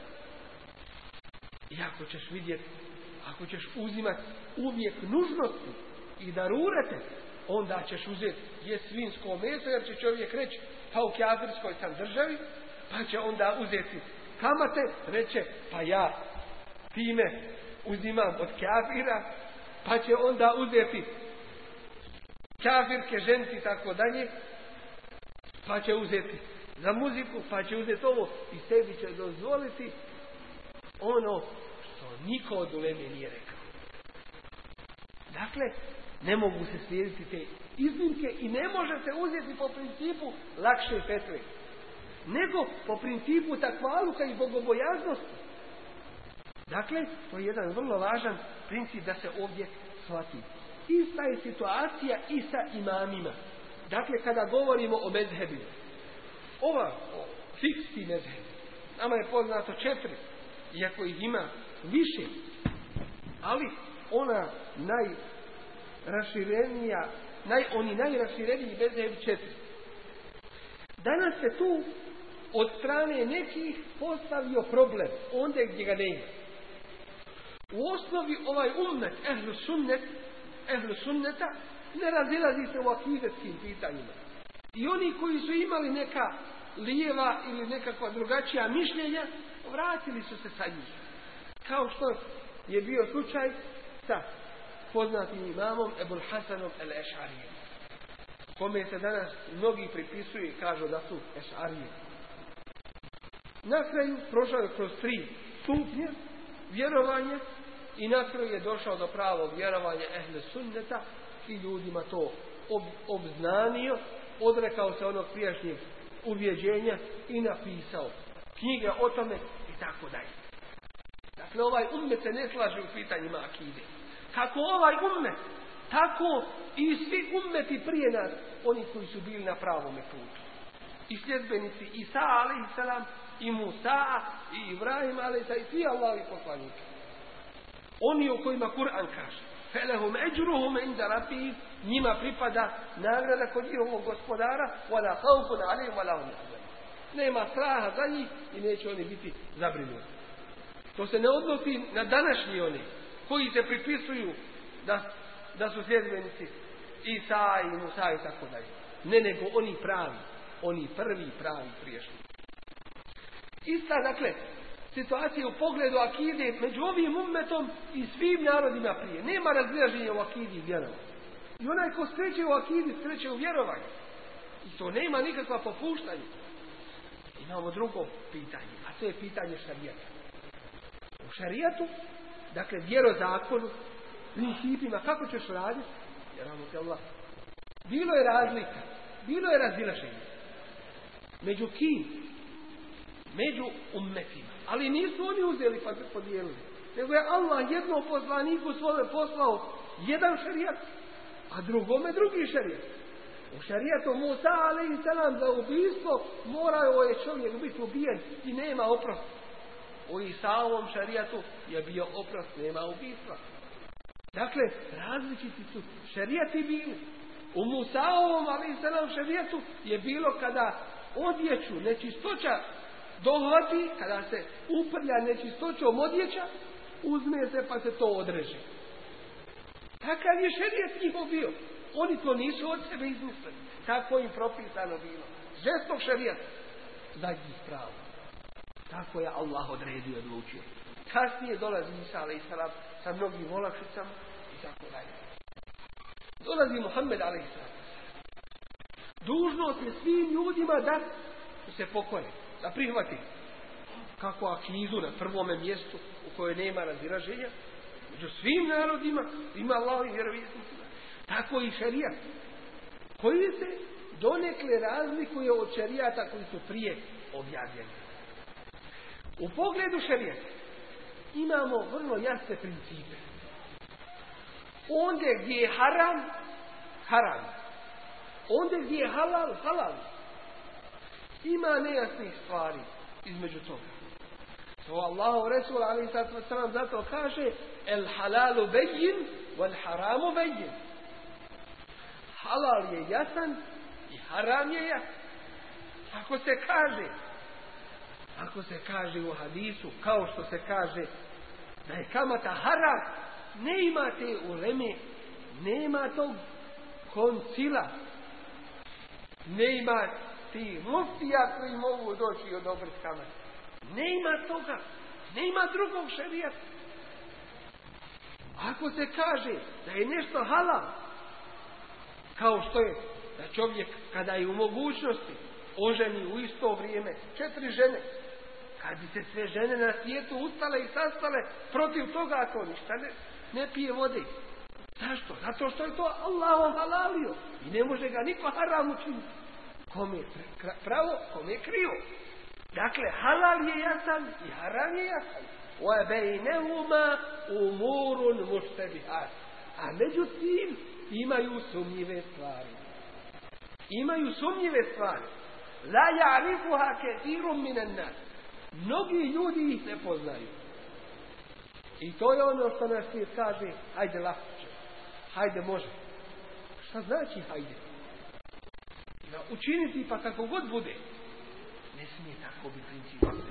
I ako ćeš vidjeti, ako ćeš uzimati uvijek nužnosti i darurete, onda ćeš uzeti svinjsko meso, jer će čovjek reći, pa u kafirskoj sam državi, pa će onda uzeti kamate, reće, pa ja time uzimam od kafira, pa će onda uzeti kafirke ženci i tako dalje, pa će uzeti za muziku, pa će uzeti ovo i sebi će dozvoliti ono što niko od uleme nije rekao. Dakle, ne mogu se slijediti te iznimke i ne može se uzeti po principu lakše fetve, nego po principu takvaluka i bogobojaznosti. Dakle, to je jedan vrlo važan princip da se ovdje shvati. Ista je situacija i sa imamima. Dakle, kada govorimo o mezhebima, ova fikski mezheb, nama je poznato 4, iako ih ima više, ali ona oni najrašireniji mezheb 4. Danas se tu od strane nekih postavio problem, ondje gdje ga ne ima. U osnovi ovaj ummet, ehlu sunneta, ne razilazi se u akidetskim pitanjima. I oni koji su imali neka lijeva ili nekakva drugačija mišljenja, vratili su se sa njih. Kao što je bio slučaj sa poznatim imamom Ebul Hasanom el-Ešarijem, kome se danas mnogi pripisuju i kažu da su Ešarije. Na kraju prošao je kroz 3 stupnje vjerovanja i na kraju je došao do pravog vjerovanja ehle sunneta i ljudima to obznanio, odrekao se onog prijašnjeg uvjeđenja i napisao knjige o tome i tako dalje. Dakle, ovaj ummet se ne slaže u pitanjima akide. Kako ovaj ummet, tako i svi ummeti prije nas, oni koji su bili na pravome putu. I sljedbenici Isa alejselam, i Musa, i Ibrahim alejselam, i svi Allahovi poslanici. Oni o kojima Kur'an kaže, felehum eđruhum inda rabbihim, njima pripada nagrada kod njihovog gospodara, wala khawfun alejhim wala hum yahzanun. Nema straha za njih i neće oni biti zabrinuti. To se ne odnosi na današnji oni koji se pripisuju da su sljedbenici Isa i Musa i tako dalje. Ne, nego oni pravi, oni prvi pravi prijašnji. Ista, dakle, situacija u pogledu akide među ovim ummetom i svim narodima prije. Nema razilaženja u akidi i vjerovanju. I onaj ko skreće u akidi, skreće u vjerovanju. I to nema nikakva popuštanja. Imamo drugo pitanje, a to je pitanje šarijata. U šarijatu, dakle, vjerozakonu, principima, kako ćeš raditi? Bilo je razlika, bilo je razilaženje. Među kim? Među ummetima. Ali nisu oni uzeli pa podijelili. Nego je Allah jednom poslaniku svome poslao jedan šarijat, a drugome drugi šarijat. U šarijatu Musa alejselam za ubijstvo morao je čovjek biti ubijen i nema oprosta. U Isaovom šarijatu je bio oprost, nema ubijstva. Dakle, različiti su šarijati bili. U Musaovom alejselam šarijatu je bilo kada odjeću nečistoća dohvati, kada se uprlja nečistoćom odjeća, uzme se pa se to odreže. Takav je šerijat njihov bio. Oni to nisu od sebe izmislili. Tako im propisano bilo. Žestok šerijat zadnjih prava. Tako je Allah odredio i odlučio. Kasnije dolazi Isa alejselam sa mnogim olakšicama i tako dalje. Dolazi Muhammed alejselam. Dužnost je svim ljudima da se pokore, da prihvati kako akidu na prvome mjestu u kojoj nema razilaženja, među svim narodima ima Allahovim vjerovjesnicima. Tako i šerijat, koji se donekle razlikuje od šerijata koji su prije objavljeni. U pogledu šerijata imamo vrlo jasne principe. Ondje gdje je haram, haram. Ondje gdje je halal, halal. Ima nejasnih stvari između toga. To Allahov Resul alejhi salatu vesselam zato kaže el halalu bejin wal haramu bejin. Halal je jasan i haram je jasan. Ako se kaže u hadisu, kao što se kaže da je kamata haram, ne ima te uleme, nema tog koncila, ne ima ti muftija koji mogu doći i odobriti kamatu. Ne ima toga, ne ima drugog šerijata. Ako se kaže da je nešto halal, kao što je da čovjek kada je u mogućnosti oženi u isto vrijeme 4 žene, kad bi se sve žene na svijetu ustale i sastale protiv toga, to ništa ne pije vode. Zašto? Zato što je to Allah halalio i ne može ga niko haram učiniti. Kome je pravo, kome je krivo. Dakle, halal je jasan i haram je jasan. Wa bejnehuma umurun muštebihat. A međutim imaju sumnjive stvari. La ja'rifuha ketirun minan nas. Mnogi ljudi ih ne poznaju. I to je ono što nas svijet kaže, hajde lahko, hajde može. Šta znači hajde? Učiniti pa kako god bude. Ne smije tako biti princip.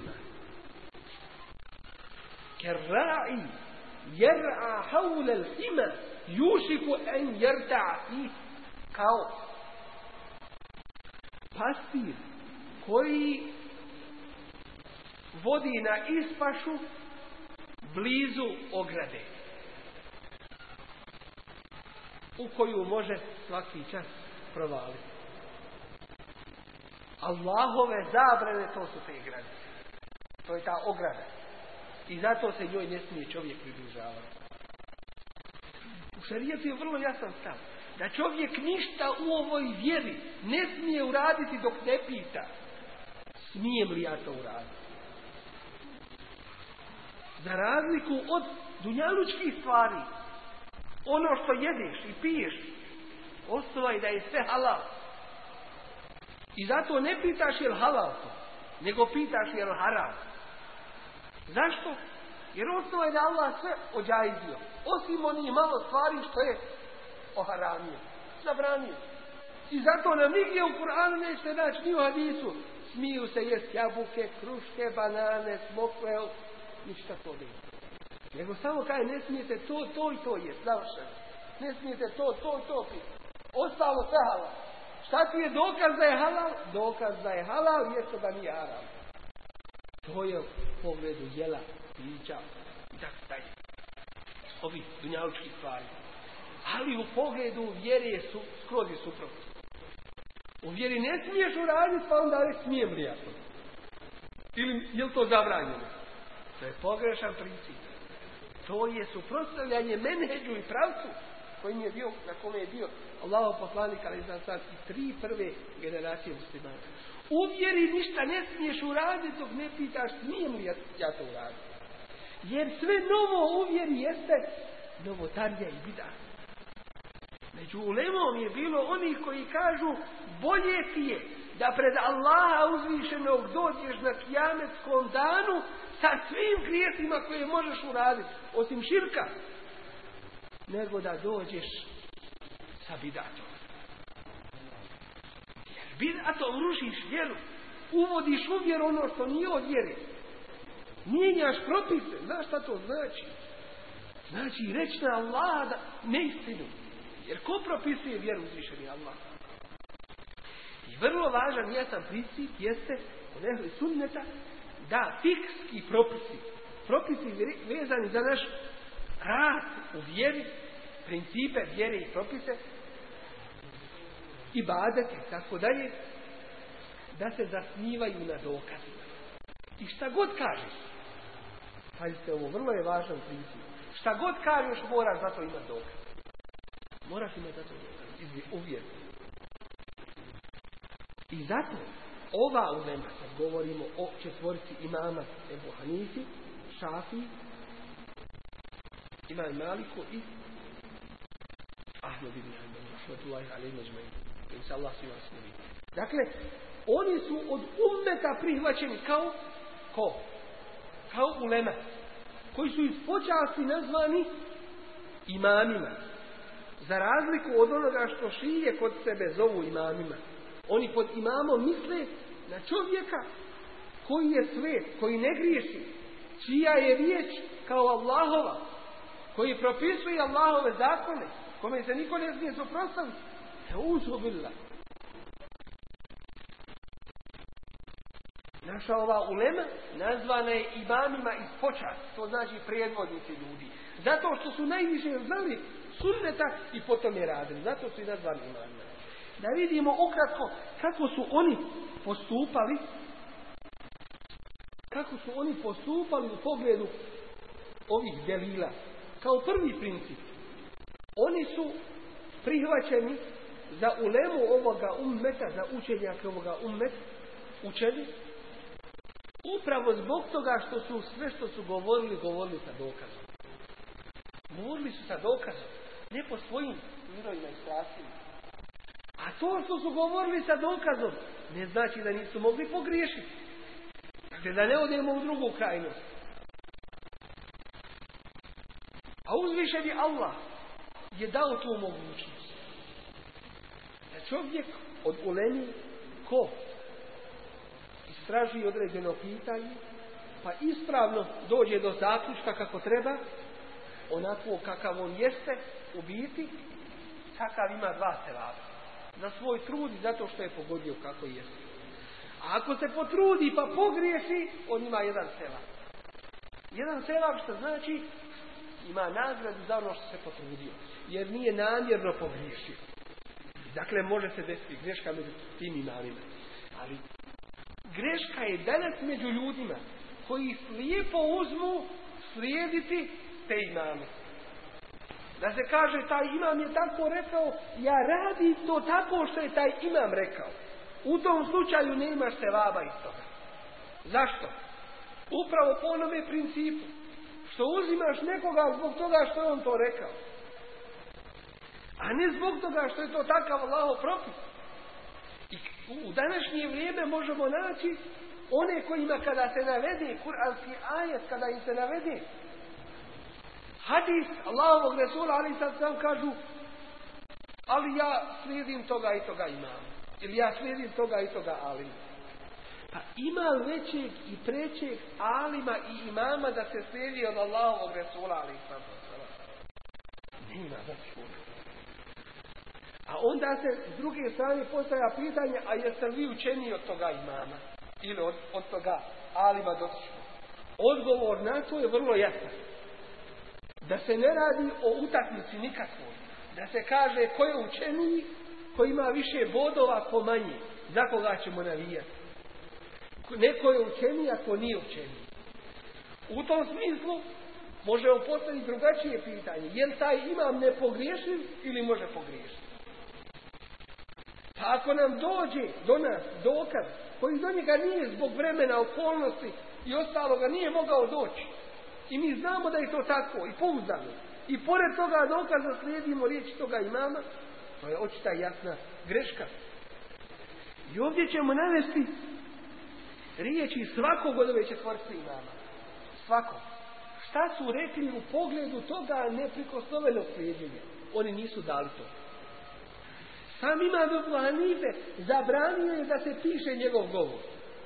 Kerra'i jer'a haula al-hima yušiku en jerta'a fih. Kao pastir koji vodi na ispašu blizu ograde u koju može svaki čas provaliti. Allahove zabrane, to su te granice. To je ta ograda. I zato se njoj ne smije čovjek približavati. U šerijatu je vrlo jasan stav. Da čovjek ništa u ovoj vjeri ne smije uraditi dok ne pita. Smijem li ja to uraditi? Za razliku od dunjalučkih stvari. Ono što jedeš i piješ, osnova je da je sve halal. I zato ne pitaš je li halal to, nego pitaš je li haram. Zašto? Jer osnova je da Allah sve ođajzio. Osim onih malo stvari što je oharamio, zabranio. I zato nam nigdje u Kur'anu nećete naći ni u hadisu. Smiju se jest jabuke, kruške, banane, smokve, ništa to ne. Nego samo kaže ne smijete to i to jest, završeno. Ne smijete to piti. Ostalo sve halal. Šta ti je dokaz da je halal? Dokaz da je halal je što da nije haram. To je u pogledu jela, pića i tako dalje. Ovi dunjalučki stvari. Ali u pogledu vjere su skroz suprotno. U vjeri ne smiješ uraditi pa onda reći smijem li ja to? Ili je li to zabranjeno? To je pogrešan princip. To je suprotstavljanje menheđu i pravcu kojim je bio, na kome je bio Allahov poslanik ali sad i 3 prve generacije muslimana. U vjeri ništa ne smiješ uraditi dok ne pitaš smijem li ja to uraditi. Jer sve novo u vjeri jeste novotarija i bidat. Među ulemom je bilo onih koji kažu bolje ti je da pred Allaha uzvišenog dođeš na kijametskom danu sa svim grijesima koje možeš uraditi, osim širka, nego da dođeš sa bidatom. Jer bidatom rušiš vjeru, uvodiš u vjeru ono što nije od vjere. Mijenjaš propise, znaš šta to znači? Znači reći na Allaha da neistinu. Jer ko propisuje vjeru uzvišeni Allah? I vrlo važan jasan princip jeste od ehli sunneta da fikski propisi vezani za naš rad u vjeri, principe vjere i propise, ibadete i tako dalje, da se zasnivaju na dokazima. I šta god kažeš, pazite ovo, vrlo je važan princip. Šta god kažeš moraš za to imati dokaz. Moraš imati za to dokaz, uvjeriti. I zato ova ulema, kad govorimo o četvorici imama Ebu Hanifi, Šafiji, Imam Maliku i Ahmed ibn Hanbal, rahmetullahi alejhi ecmaîn. Inshallah svi vas ne vidi. Dakle, oni su od ummeta prihvaćeni kao ulema, koji su iz počasti nazvani imamima. Za razliku od onoga što šije kod sebe zovu imamima. Oni pod imamom misle na čovjeka koji je svet, koji ne griješi, čija je riječ kao Allahova, koji propisuje Allahove zakone, kome se niko ne smije suprotstaviti. Euzubillah. Naša ova ulema nazvana je imamima iz počasti, to znači predvodnici ljudi. Zato što su najviše znali sunneta i potom je radili. Zato su i nazvani imamima. Da vidimo ukratko kako su oni postupali u pogledu ovih delila. Kao prvi princip, oni su prihvaćeni za ulemu ovoga ummeta, za učenjake ovoga ummeta, učeni upravo zbog toga što su sve što su govorili sa dokazom. Govorili su sa dokazom, ne po svojim mirovima i strastima. A to što su govorili sa dokazom ne znači da nisu mogli pogriješiti. Dakle, da ne odemo u drugu krajnost. A uzvišeni Allah je dao tu mogućnost. Da čovjek od ulemi ko istraži određeno pitanje, pa ispravno dođe do zaključka kako treba, onako kakav on jeste, u biti, takav ima 2 sevaba. Za svoj trud i zato što je pogodio kako jeste. A ako se potrudi pa pogriješi, on ima 1 sevab. 1 sevab što znači ima nagradu za ono što se potrudio. Jer nije namjerno pogriješio. Dakle, može se desiti greška među tim imamima. Ali greška je danas među ljudima koji slijepo uzmu slijediti te imame. Da se kaže taj imam je tako rekao, ja radim to tako što je taj imam rekao. U tom slučaju nemaš sevaba iz toga. Zašto? Upravo po onome principu. Što uzimaš nekoga zbog toga što je on to rekao. A ne zbog toga što je to takav Allahov propis. I u današnje vrijeme možemo naći one kojima kada se navede kuranski ajet, kada im se navede hadis Allahovog Resula, ali sad sam kažu, ali ja slijedim toga i toga imam. Ili ja slijedim toga i toga alima. Pa ima većeg i prećeg alima i imama da se slijedi od Allahovog Resula, ali sad sam. Nema zasigurno. A onda se s druge strane postavlja pitanje, a jeste li vi učeni od toga imama? Ili od toga alima dotičnog? Odgovor na to je vrlo jasan. Da se ne radi o utakmici nikakvoj. Da se kaže ko je učeniji, ko ima više bodova, ko manje. Za koga ćemo navijati? Neko je učeniji, a ko nije učeniji. U tom smislu možemo postaviti drugačije pitanje. Je li taj imam ne pogriješiv ili može pogriješiti? Pa ako nam dođe do nas dokaz koji do njega nije zbog vremena, okolnosti i ostaloga nije mogao doći, i mi znamo da je to tako i pouzdano, i pored toga dokaza slijedimo riječi toga imama, to je očita jasna greška. I ovdje ćemo navesti riječi svakog od ove 4 imama. Svakog. Šta su rekli u pogledu toga neprikosnovenog slijedjenja? Oni nisu dali to. Sam imam Ebu Hanife zabranio je da se piše njegov govor.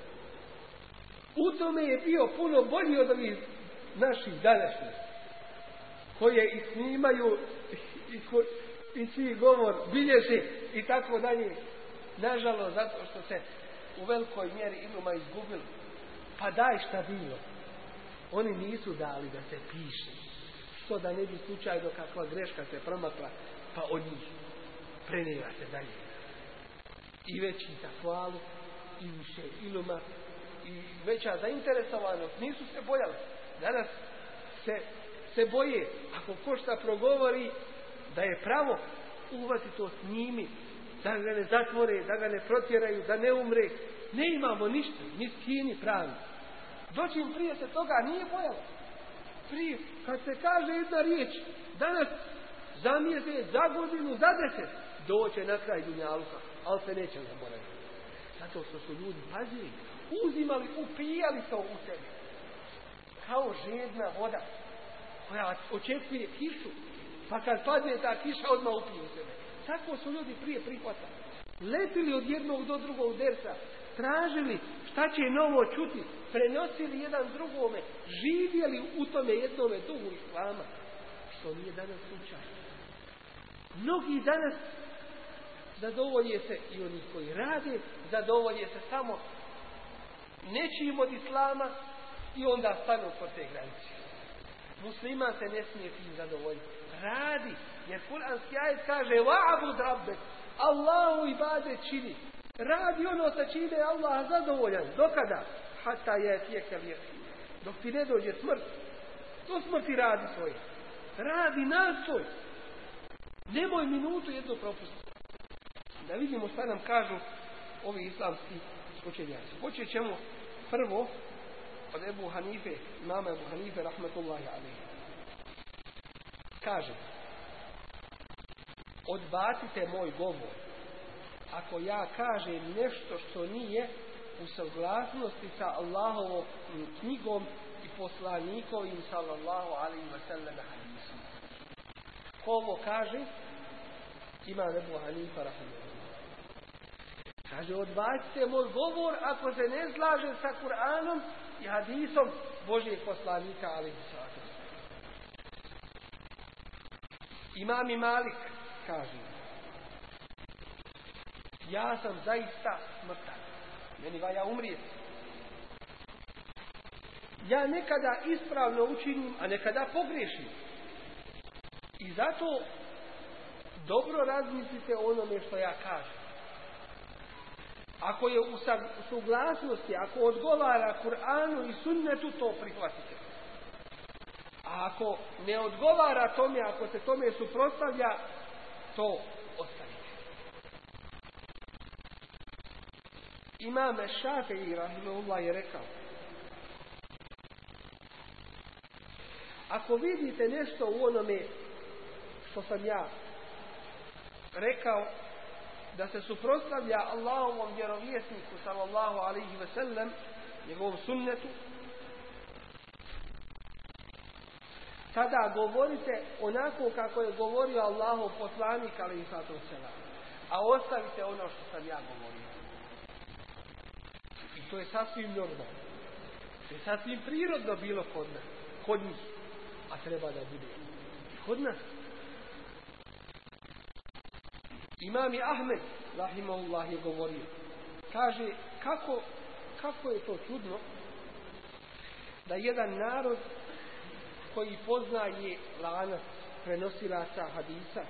U tome je bio puno bolji od ovih naših današnjih, koje i snimaju i čiji govor bilježi i tako dalje. Nažalost, zato što se u velikoj mjeri iluma izgubili. Pa daj šta bilo. Oni nisu dali da se piše. Što da ne bi slučajno kakva greška se promakla, pa od njih prenijela se dalje. I veći takvalu, i više iluma, i veća zainteresovanost. Nisu se bojali. Danas se boje, ako ko šta progovori, da je pravo, uvati to s njimi, da ga ne zatvore, da ga ne protjeraju, da ne umre. Ne imamo ništa, ni skini pravi. Doćim prije se toga nije bojalo. Prije, kad se kaže jedna riječ, danas, za mjesec, za godinu, za 10, doće na kraj dunjaluka, ali se neće zaboraviti. Zato što su ljudi pazili, uzimali, upijali to u sebi. Kao kao žedna voda koja očekuje kišu, pa kad padne ta kiša odmah upije u sebe. Tako su ljudi prije prihvatali. Letili od jednog do drugog dersa, tražili šta će novo čuti, prenosili jedan drugome, živjeli u tome jednome duhu islama, što nije danas slučaj. Mnogi danas zadovolje se, i oni koji rade, zadovolje se samo nečim od islama i onda stanu kod te granice. Musliman se ne smije tim zadovoljiti. Radi, jer kuranski ajet kaže wa'bud rabbek, Allahu ibadet čini. Radi ono sa čime je Allah zadovoljan. Dokada? Hatta yatiyaka al-yaqin. Dok ti ne dođe smrt. Do smrti radi svoje. Radi nastoj. Nemoj minutu jednu propustiti. Da vidimo šta nam kažu ovi islamski učenjaci. Počet ćemo prvo od Ebu Hanife, imama Ebu Hanife, rahmatullahi alejhi. Kaže, odbacite moj govor ako ja kažem nešto što nije u saglasnosti sa Allahovom knjigom i poslanikovim sallallahu alejhi ve sellem hadisom. Ko ovo kaže? Imam Ebu Hanifa, rahimahullah. Kaže, odbacite moj govor ako se ne slaže sa Kur'anom i hadisom Božijeg poslanika, alejhi salatu vesselam. Imam Malik kaže, ja sam zaista smrtan. Meni valja umrijeti. Ja nekada ispravno učinim, a nekada pogriješim. I zato dobro razmislite o onome što ja kažem. Ako je u suglasnosti, ako odgovara Kur'anu i sunnetu, to prihvatite. A ako ne odgovara tome, ako se tome suprotstavlja, to ostavite. Imam Šafii rahimahullah je rekao, ako vidite nešto u onome što sam ja rekao, da se suprotstavlja Allahovom vjerovjesniku sallallahu alejhi ve sellem, njegovom sunnetu, tada govorite onako kako je govorio Allahov poslanik alejhi salatu vesselam, a ostavite ono što sam ja govorio. I to je sasvim normalno. To je sasvim prirodno bilo kod njih, a treba da bude i kod nas. Imam Ahmed rahimahullah je govorio, kaže, kako je to čudno da jedan narod koji poznaje lanac prenosilaca hadisa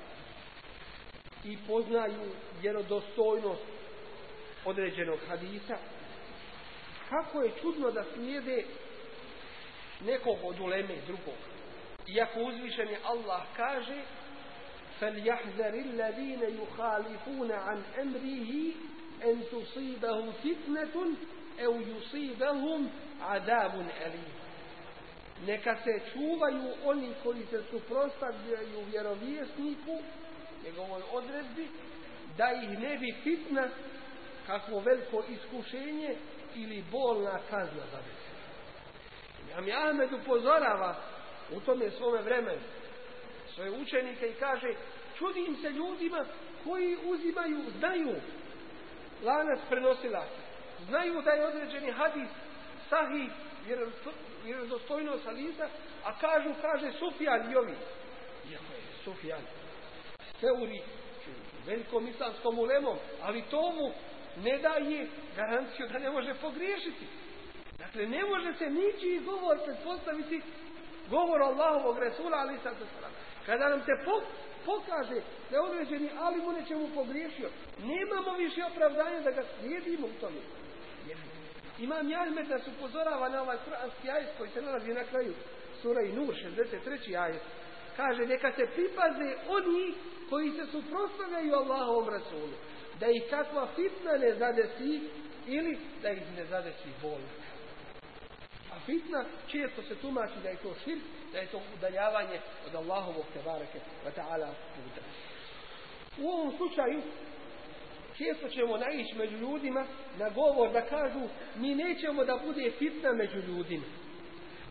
i poznaju vjerodostojnost određenog hadisa, kako je čudno da slijede nekog od uleme drugog. Iako uzvišeni Allah kaže, فَلْيَحْذَرِ الَّذِينَ يُخَالِفُونَ عَنْ أَمْرِهِ أَنْ تُصِيبَهُمْ فِتْنَةٌ أَوْ يُصِيبَهُمْ عَذَابٌ أَلِيمٌ. Neka se čuvaju oni koji se suprotstavljaju vjerovjesniku, njegovoj odredbi, da ih ne bi fitna, kakvo veliko iskušenje ili bolna kazna zadesi. Imam Ahmed upozorava u tome svome vremenu svoje učenike i kaže, čudim se ljudima koji uzimaju, znaju lanac prenosilaca, znaju da je određeni hadis sahih, vjerodostojnost hadisa, a kaže Sufjan i ovi. Iako je Sufjan Seuri velikom islamskom ulemom, ali tomu ne daje garanciju da ne može pogriješiti. Dakle, ne može se ničiji govor pretpostaviti govor Allahovog Resula, ali sad kada nam se pokaže da je određeni alim u nečemu pogriješio, nemamo više opravdanja da ga slijedimo u tome. Imam Ahmed nas upozorava na ovaj kuranski ajet koji se nalazi na kraju sura Nur, 63. ajet. Kaže, neka se pripaze oni koji se suprotstavljaju Allahovom Rasulu, da ih kakva fitna ne zadesi ili da ih ne zadesi bolest. A fitna često se tumači da je to širk, da je to udaljavanje od Allahovog tebareke wa ta'ala puta. U ovom slučaju često ćemo naići među ljudima na govor da kažu, mi nećemo da bude fitna među ljudima.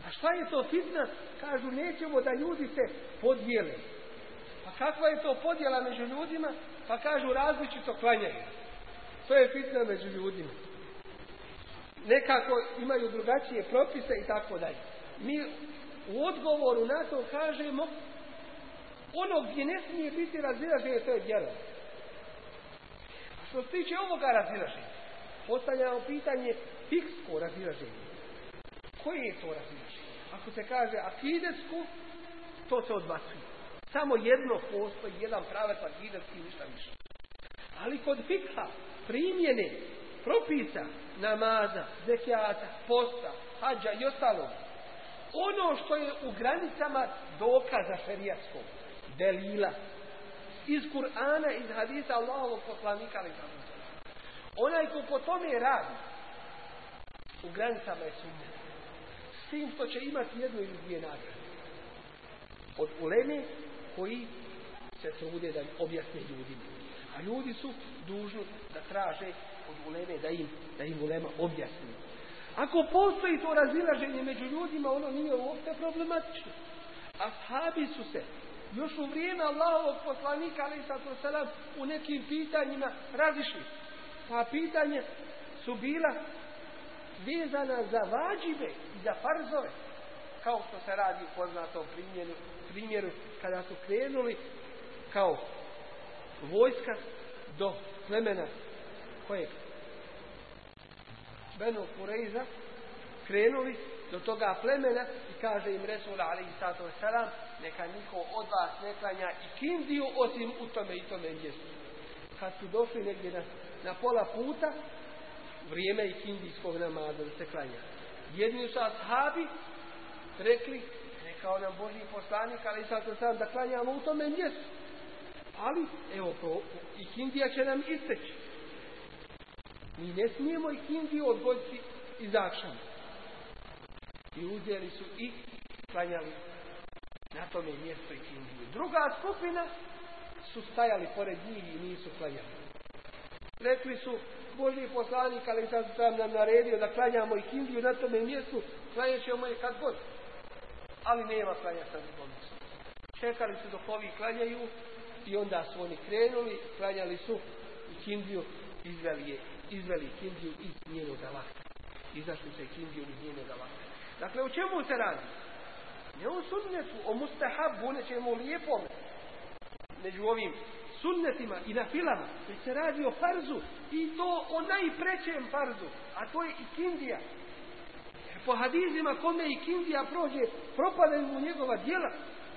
A šta je to fitna? Kažu, nećemo da ljudi se podijele. Pa kakva je to podjela među ljudima? Pa kažu, različito klanjaju. To je fitna među ljudima. Nekako imaju drugačije propise i tako dalje. Mi u odgovoru na to kažemo, ono gdje ne smije biti razilaženje, to je vjera. A što se tiče ovoga razilaženja, postavljamo pitanje fiksko razilaženje. Koje je to razilaženje? Ako se kaže akidetsko, to se odbacuje. Samo jedno postoji, jedan pravac akidetski, ništa više. Ali kod fikha, primjene, propisa, namaza, zekijata, posta, hadža i ostalog, ono što je u granicama dokaza šerijatskog, delila, iz Kur'ana, iz hadisa Allahovog poslanika, onaj ko po tome radi, u granicama je sunnet. S tim što će imati jednu ili dvije nagrade. Od uleme koji se trude da objasne ljudima. A ljudi su dužni da traže od uleme da im ulema objasni. Ako postoji to razilaženje među ljudima, ono nije uopšte problematično. Ashabi su se još u vrijeme Allahovog poslanika alejhi selam u nekim pitanjima razišli. Pa pitanja su bila vezana za vađibe i za farzove. Kao što se radi u poznatom primjeru kada su krenuli kao vojska do plemena kojeg? Benu Kurejza, krenuli do toga plemena i kaže im Resul alejhi selam, neka niko od vas ne klanja ikindiju osim u tome i tome mjestu. Kad su došli negdje na pola puta, vrijeme ikindijskog namaza da se klanja. Jedni su ashabi rekli, rekao nam Božji poslanik alejhi selam da klanjamo u tome mjestu. Ali, evo, ikindija će nam isteći. Mi ne smijemo ikindiju odgoditi iz akšama. I uzeli su i klanjali na tome mjestu ikindiju. Druga skupina su stajali pored njih i nisu klanjali. Rekli su, Božji poslanik, ali sam nam naredio da klanjamo ikindiju na tome mjestu, klanjat ćemo je kad god. Ali nema klanjati na drugom mjestu. Čekali su dok ovi klanjaju i onda su oni krenuli, klanjali su ikindiju, izveli ikindiju iz njenog vakta. Izašli se ikindiju iz njenog vakta. Dakle, o čemu se radi? Ne o sunnetu, o mustahabu, nečemu lijepom među ovim sunnetima i na filama, već se radi o farzu i to o najprećem farzu, a to je ikindija. Jer po hadizima kome ikindija prođe, propadaju mu njegova djela.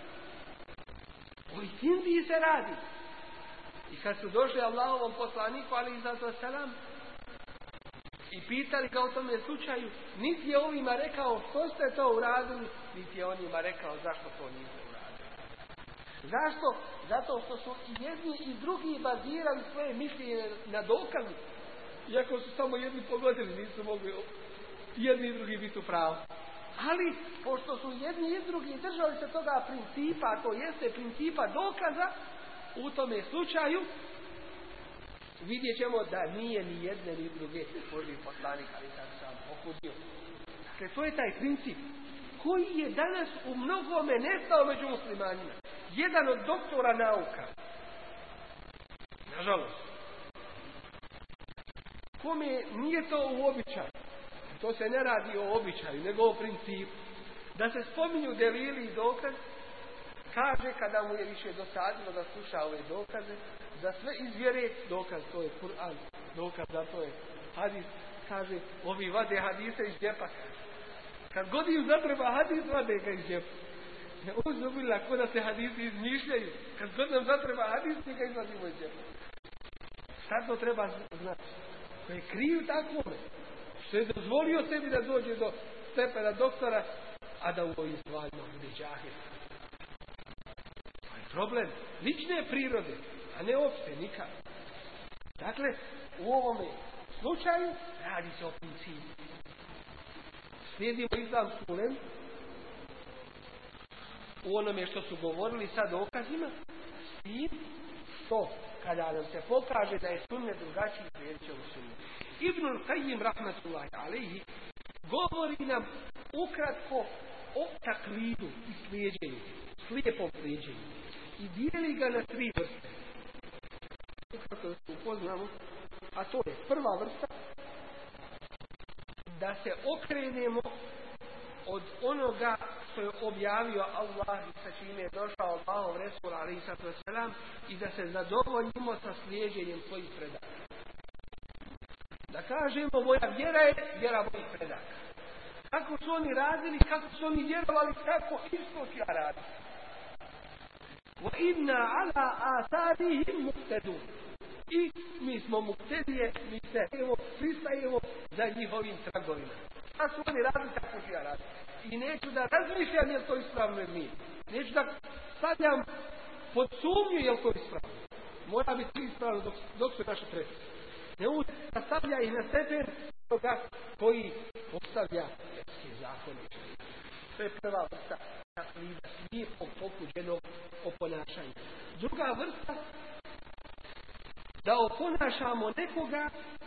O ikindiji se radi. I kad su došli Allahovom poslaniku alejhi selam i pitali ga o tome slučaju, niti je ovima rekao što ste to uradili, niti je onima rekao zašto to niste uradili. Zašto? Zato što su i jedni i drugi bazirali svoje mišljenje na dokazu. Iako su samo jedni pogodili, nisu mogli jedni i drugi biti u pravu. Ali, pošto su jedni i drugi držali se toga principa, to jeste principa dokaza, u tome slučaju vidjet ćemo da nije ni jedne ni druge Božji poslanik, ali sam pokudio. Dakle, to je taj princip koji je danas u mnogome nestao među muslimanima. Jedan od doktora nauka, nažalost, kome nije to u običaju, to se ne radi o običaju, nego o principu, da se spominju delili i dokaz, kaže kada mu je više dosadilo da sluša ove dokaze, da sve izvjere, dokaz to je Kur'an, dokaz da to je hadis, kaže ovi vade hadise iz džepa. Kad god im zatreba hadis, vade ga iz džepa. Ne uzubila ko da se hadisi izmišljaju. Kad god nam zatreba hadis, mi ga izvadimo iz džepa. Šta to treba znati? Ko je kriv takvome, što je dozvolio sebi da dođe do stepena doktora, a da u ovim stvarima bude džahil. To je problem lične prirode, a ne opšte, nikad. Dakle, u ovome slučaju radi se o principu. Slijedimo islamsku ulemu u onome što su govorili sa dokazima, s tim što kada nam se pokaže da je sunnet drugačiji, slijedit ćemo sunnet. Ibnul Qayyim rahmetullahi alejhi govori nam ukratko o taklidu i slijeđenju, slijepom slijeđenju. I dijeli ga na 3 vrste. Kako se upoznamo, a to je prva vrsta, da se okrenemo od onoga što je objavio Allah i sa čime je došao Allahov Resul alejhi salatu vesselam i da se zadovoljimo sa slijeđenjem svojih predaka. Da kažemo moja vjera je vjera mojih predaka. Kako su oni radili, kako su oni vjerovali, tako isto ću ja raditi. Wa inna ala atharihim muqtadun. I mi smo muqtedije, mi se pristajemo za njihovim tragovima. Kako su oni radili, tako ću ja raditi. I neću da razmišljam je li to ispravno ili nije. Neću da stavljam pod sumnju je li to ispravno. Mora biti ispravno dok su naše predke. Ne da stavlja ih na stepen toga koji postavlja vjerske zakone. To je prva vrsta taklida, slijepog pokuđenog oponašanja. Druga vrsta, da oponašamo nekoga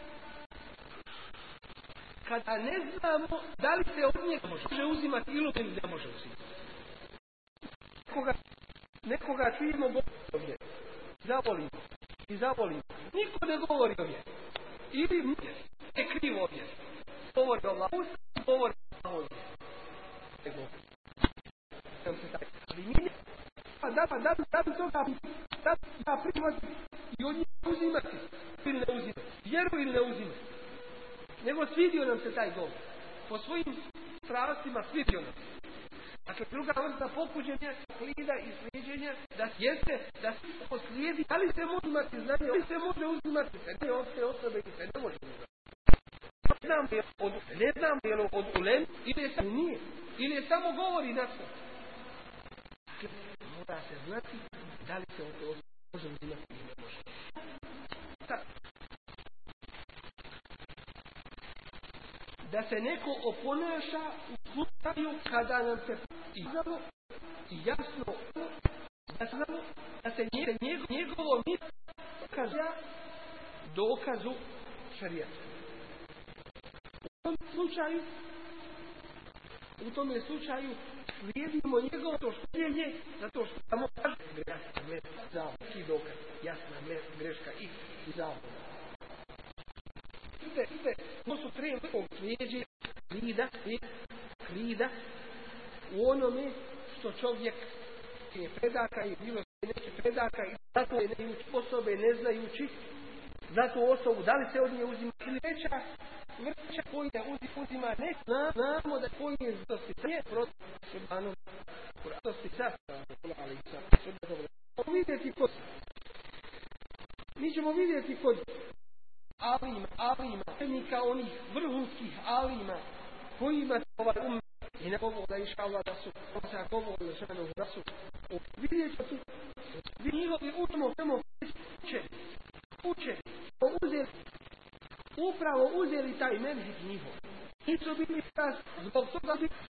kada ne znamo da li se od njega može uzimati ili ne može uzimati. Nekoga čujemo ovdje, zavolimo. Niko ne govori o vjeri. Ili je krivo o vjeri. Govori o Allahu, govori o Allahu. Ali mi ne da bi toga da prihvati i od njega uzimati ili ne uzimati. Vjeru ili ne uzimati. Nego svidio nam se taj govor. Po svojim strastima svidio nam se. Dakle, druga vrsta pokuđenja, taklida i slijeđenja, da jeste da se poslijedi, ali se može imati znanje, ali se može uzimati, ne od te osobe i se ne može uzimati. Ne znam je li od ulem, ili je samo nije, ili je samo govori na to. Dakle, mora se znati da li se od te osobe može uzimati ili ne može. Tako. Da se neko oponaša u slučaju kada nam se izalo i jasno da se njegovo misli dokazu šarijata. U tome slučaju slijedimo njegovo štuđenje zato što samo kaže jasna greška i zabuna. To su tre slijeđe klida u onome što čovjek je predaka i bilo neće predaka i zato je nejući osobe ne znajući za tu osobu da li se od nje uzima ili veća koji ne uzima ne znamo da koji je zdosti nije protiv subhanahu zdosti mi ćemo vidjeti kod alima, učenika onih vrhunskih alima, kojima se ovaj i ne mogu da inša Allah da su da su vidjet ću njihovi učeni upravo uzeli taj menhid njihov. Nisu bili zbog toga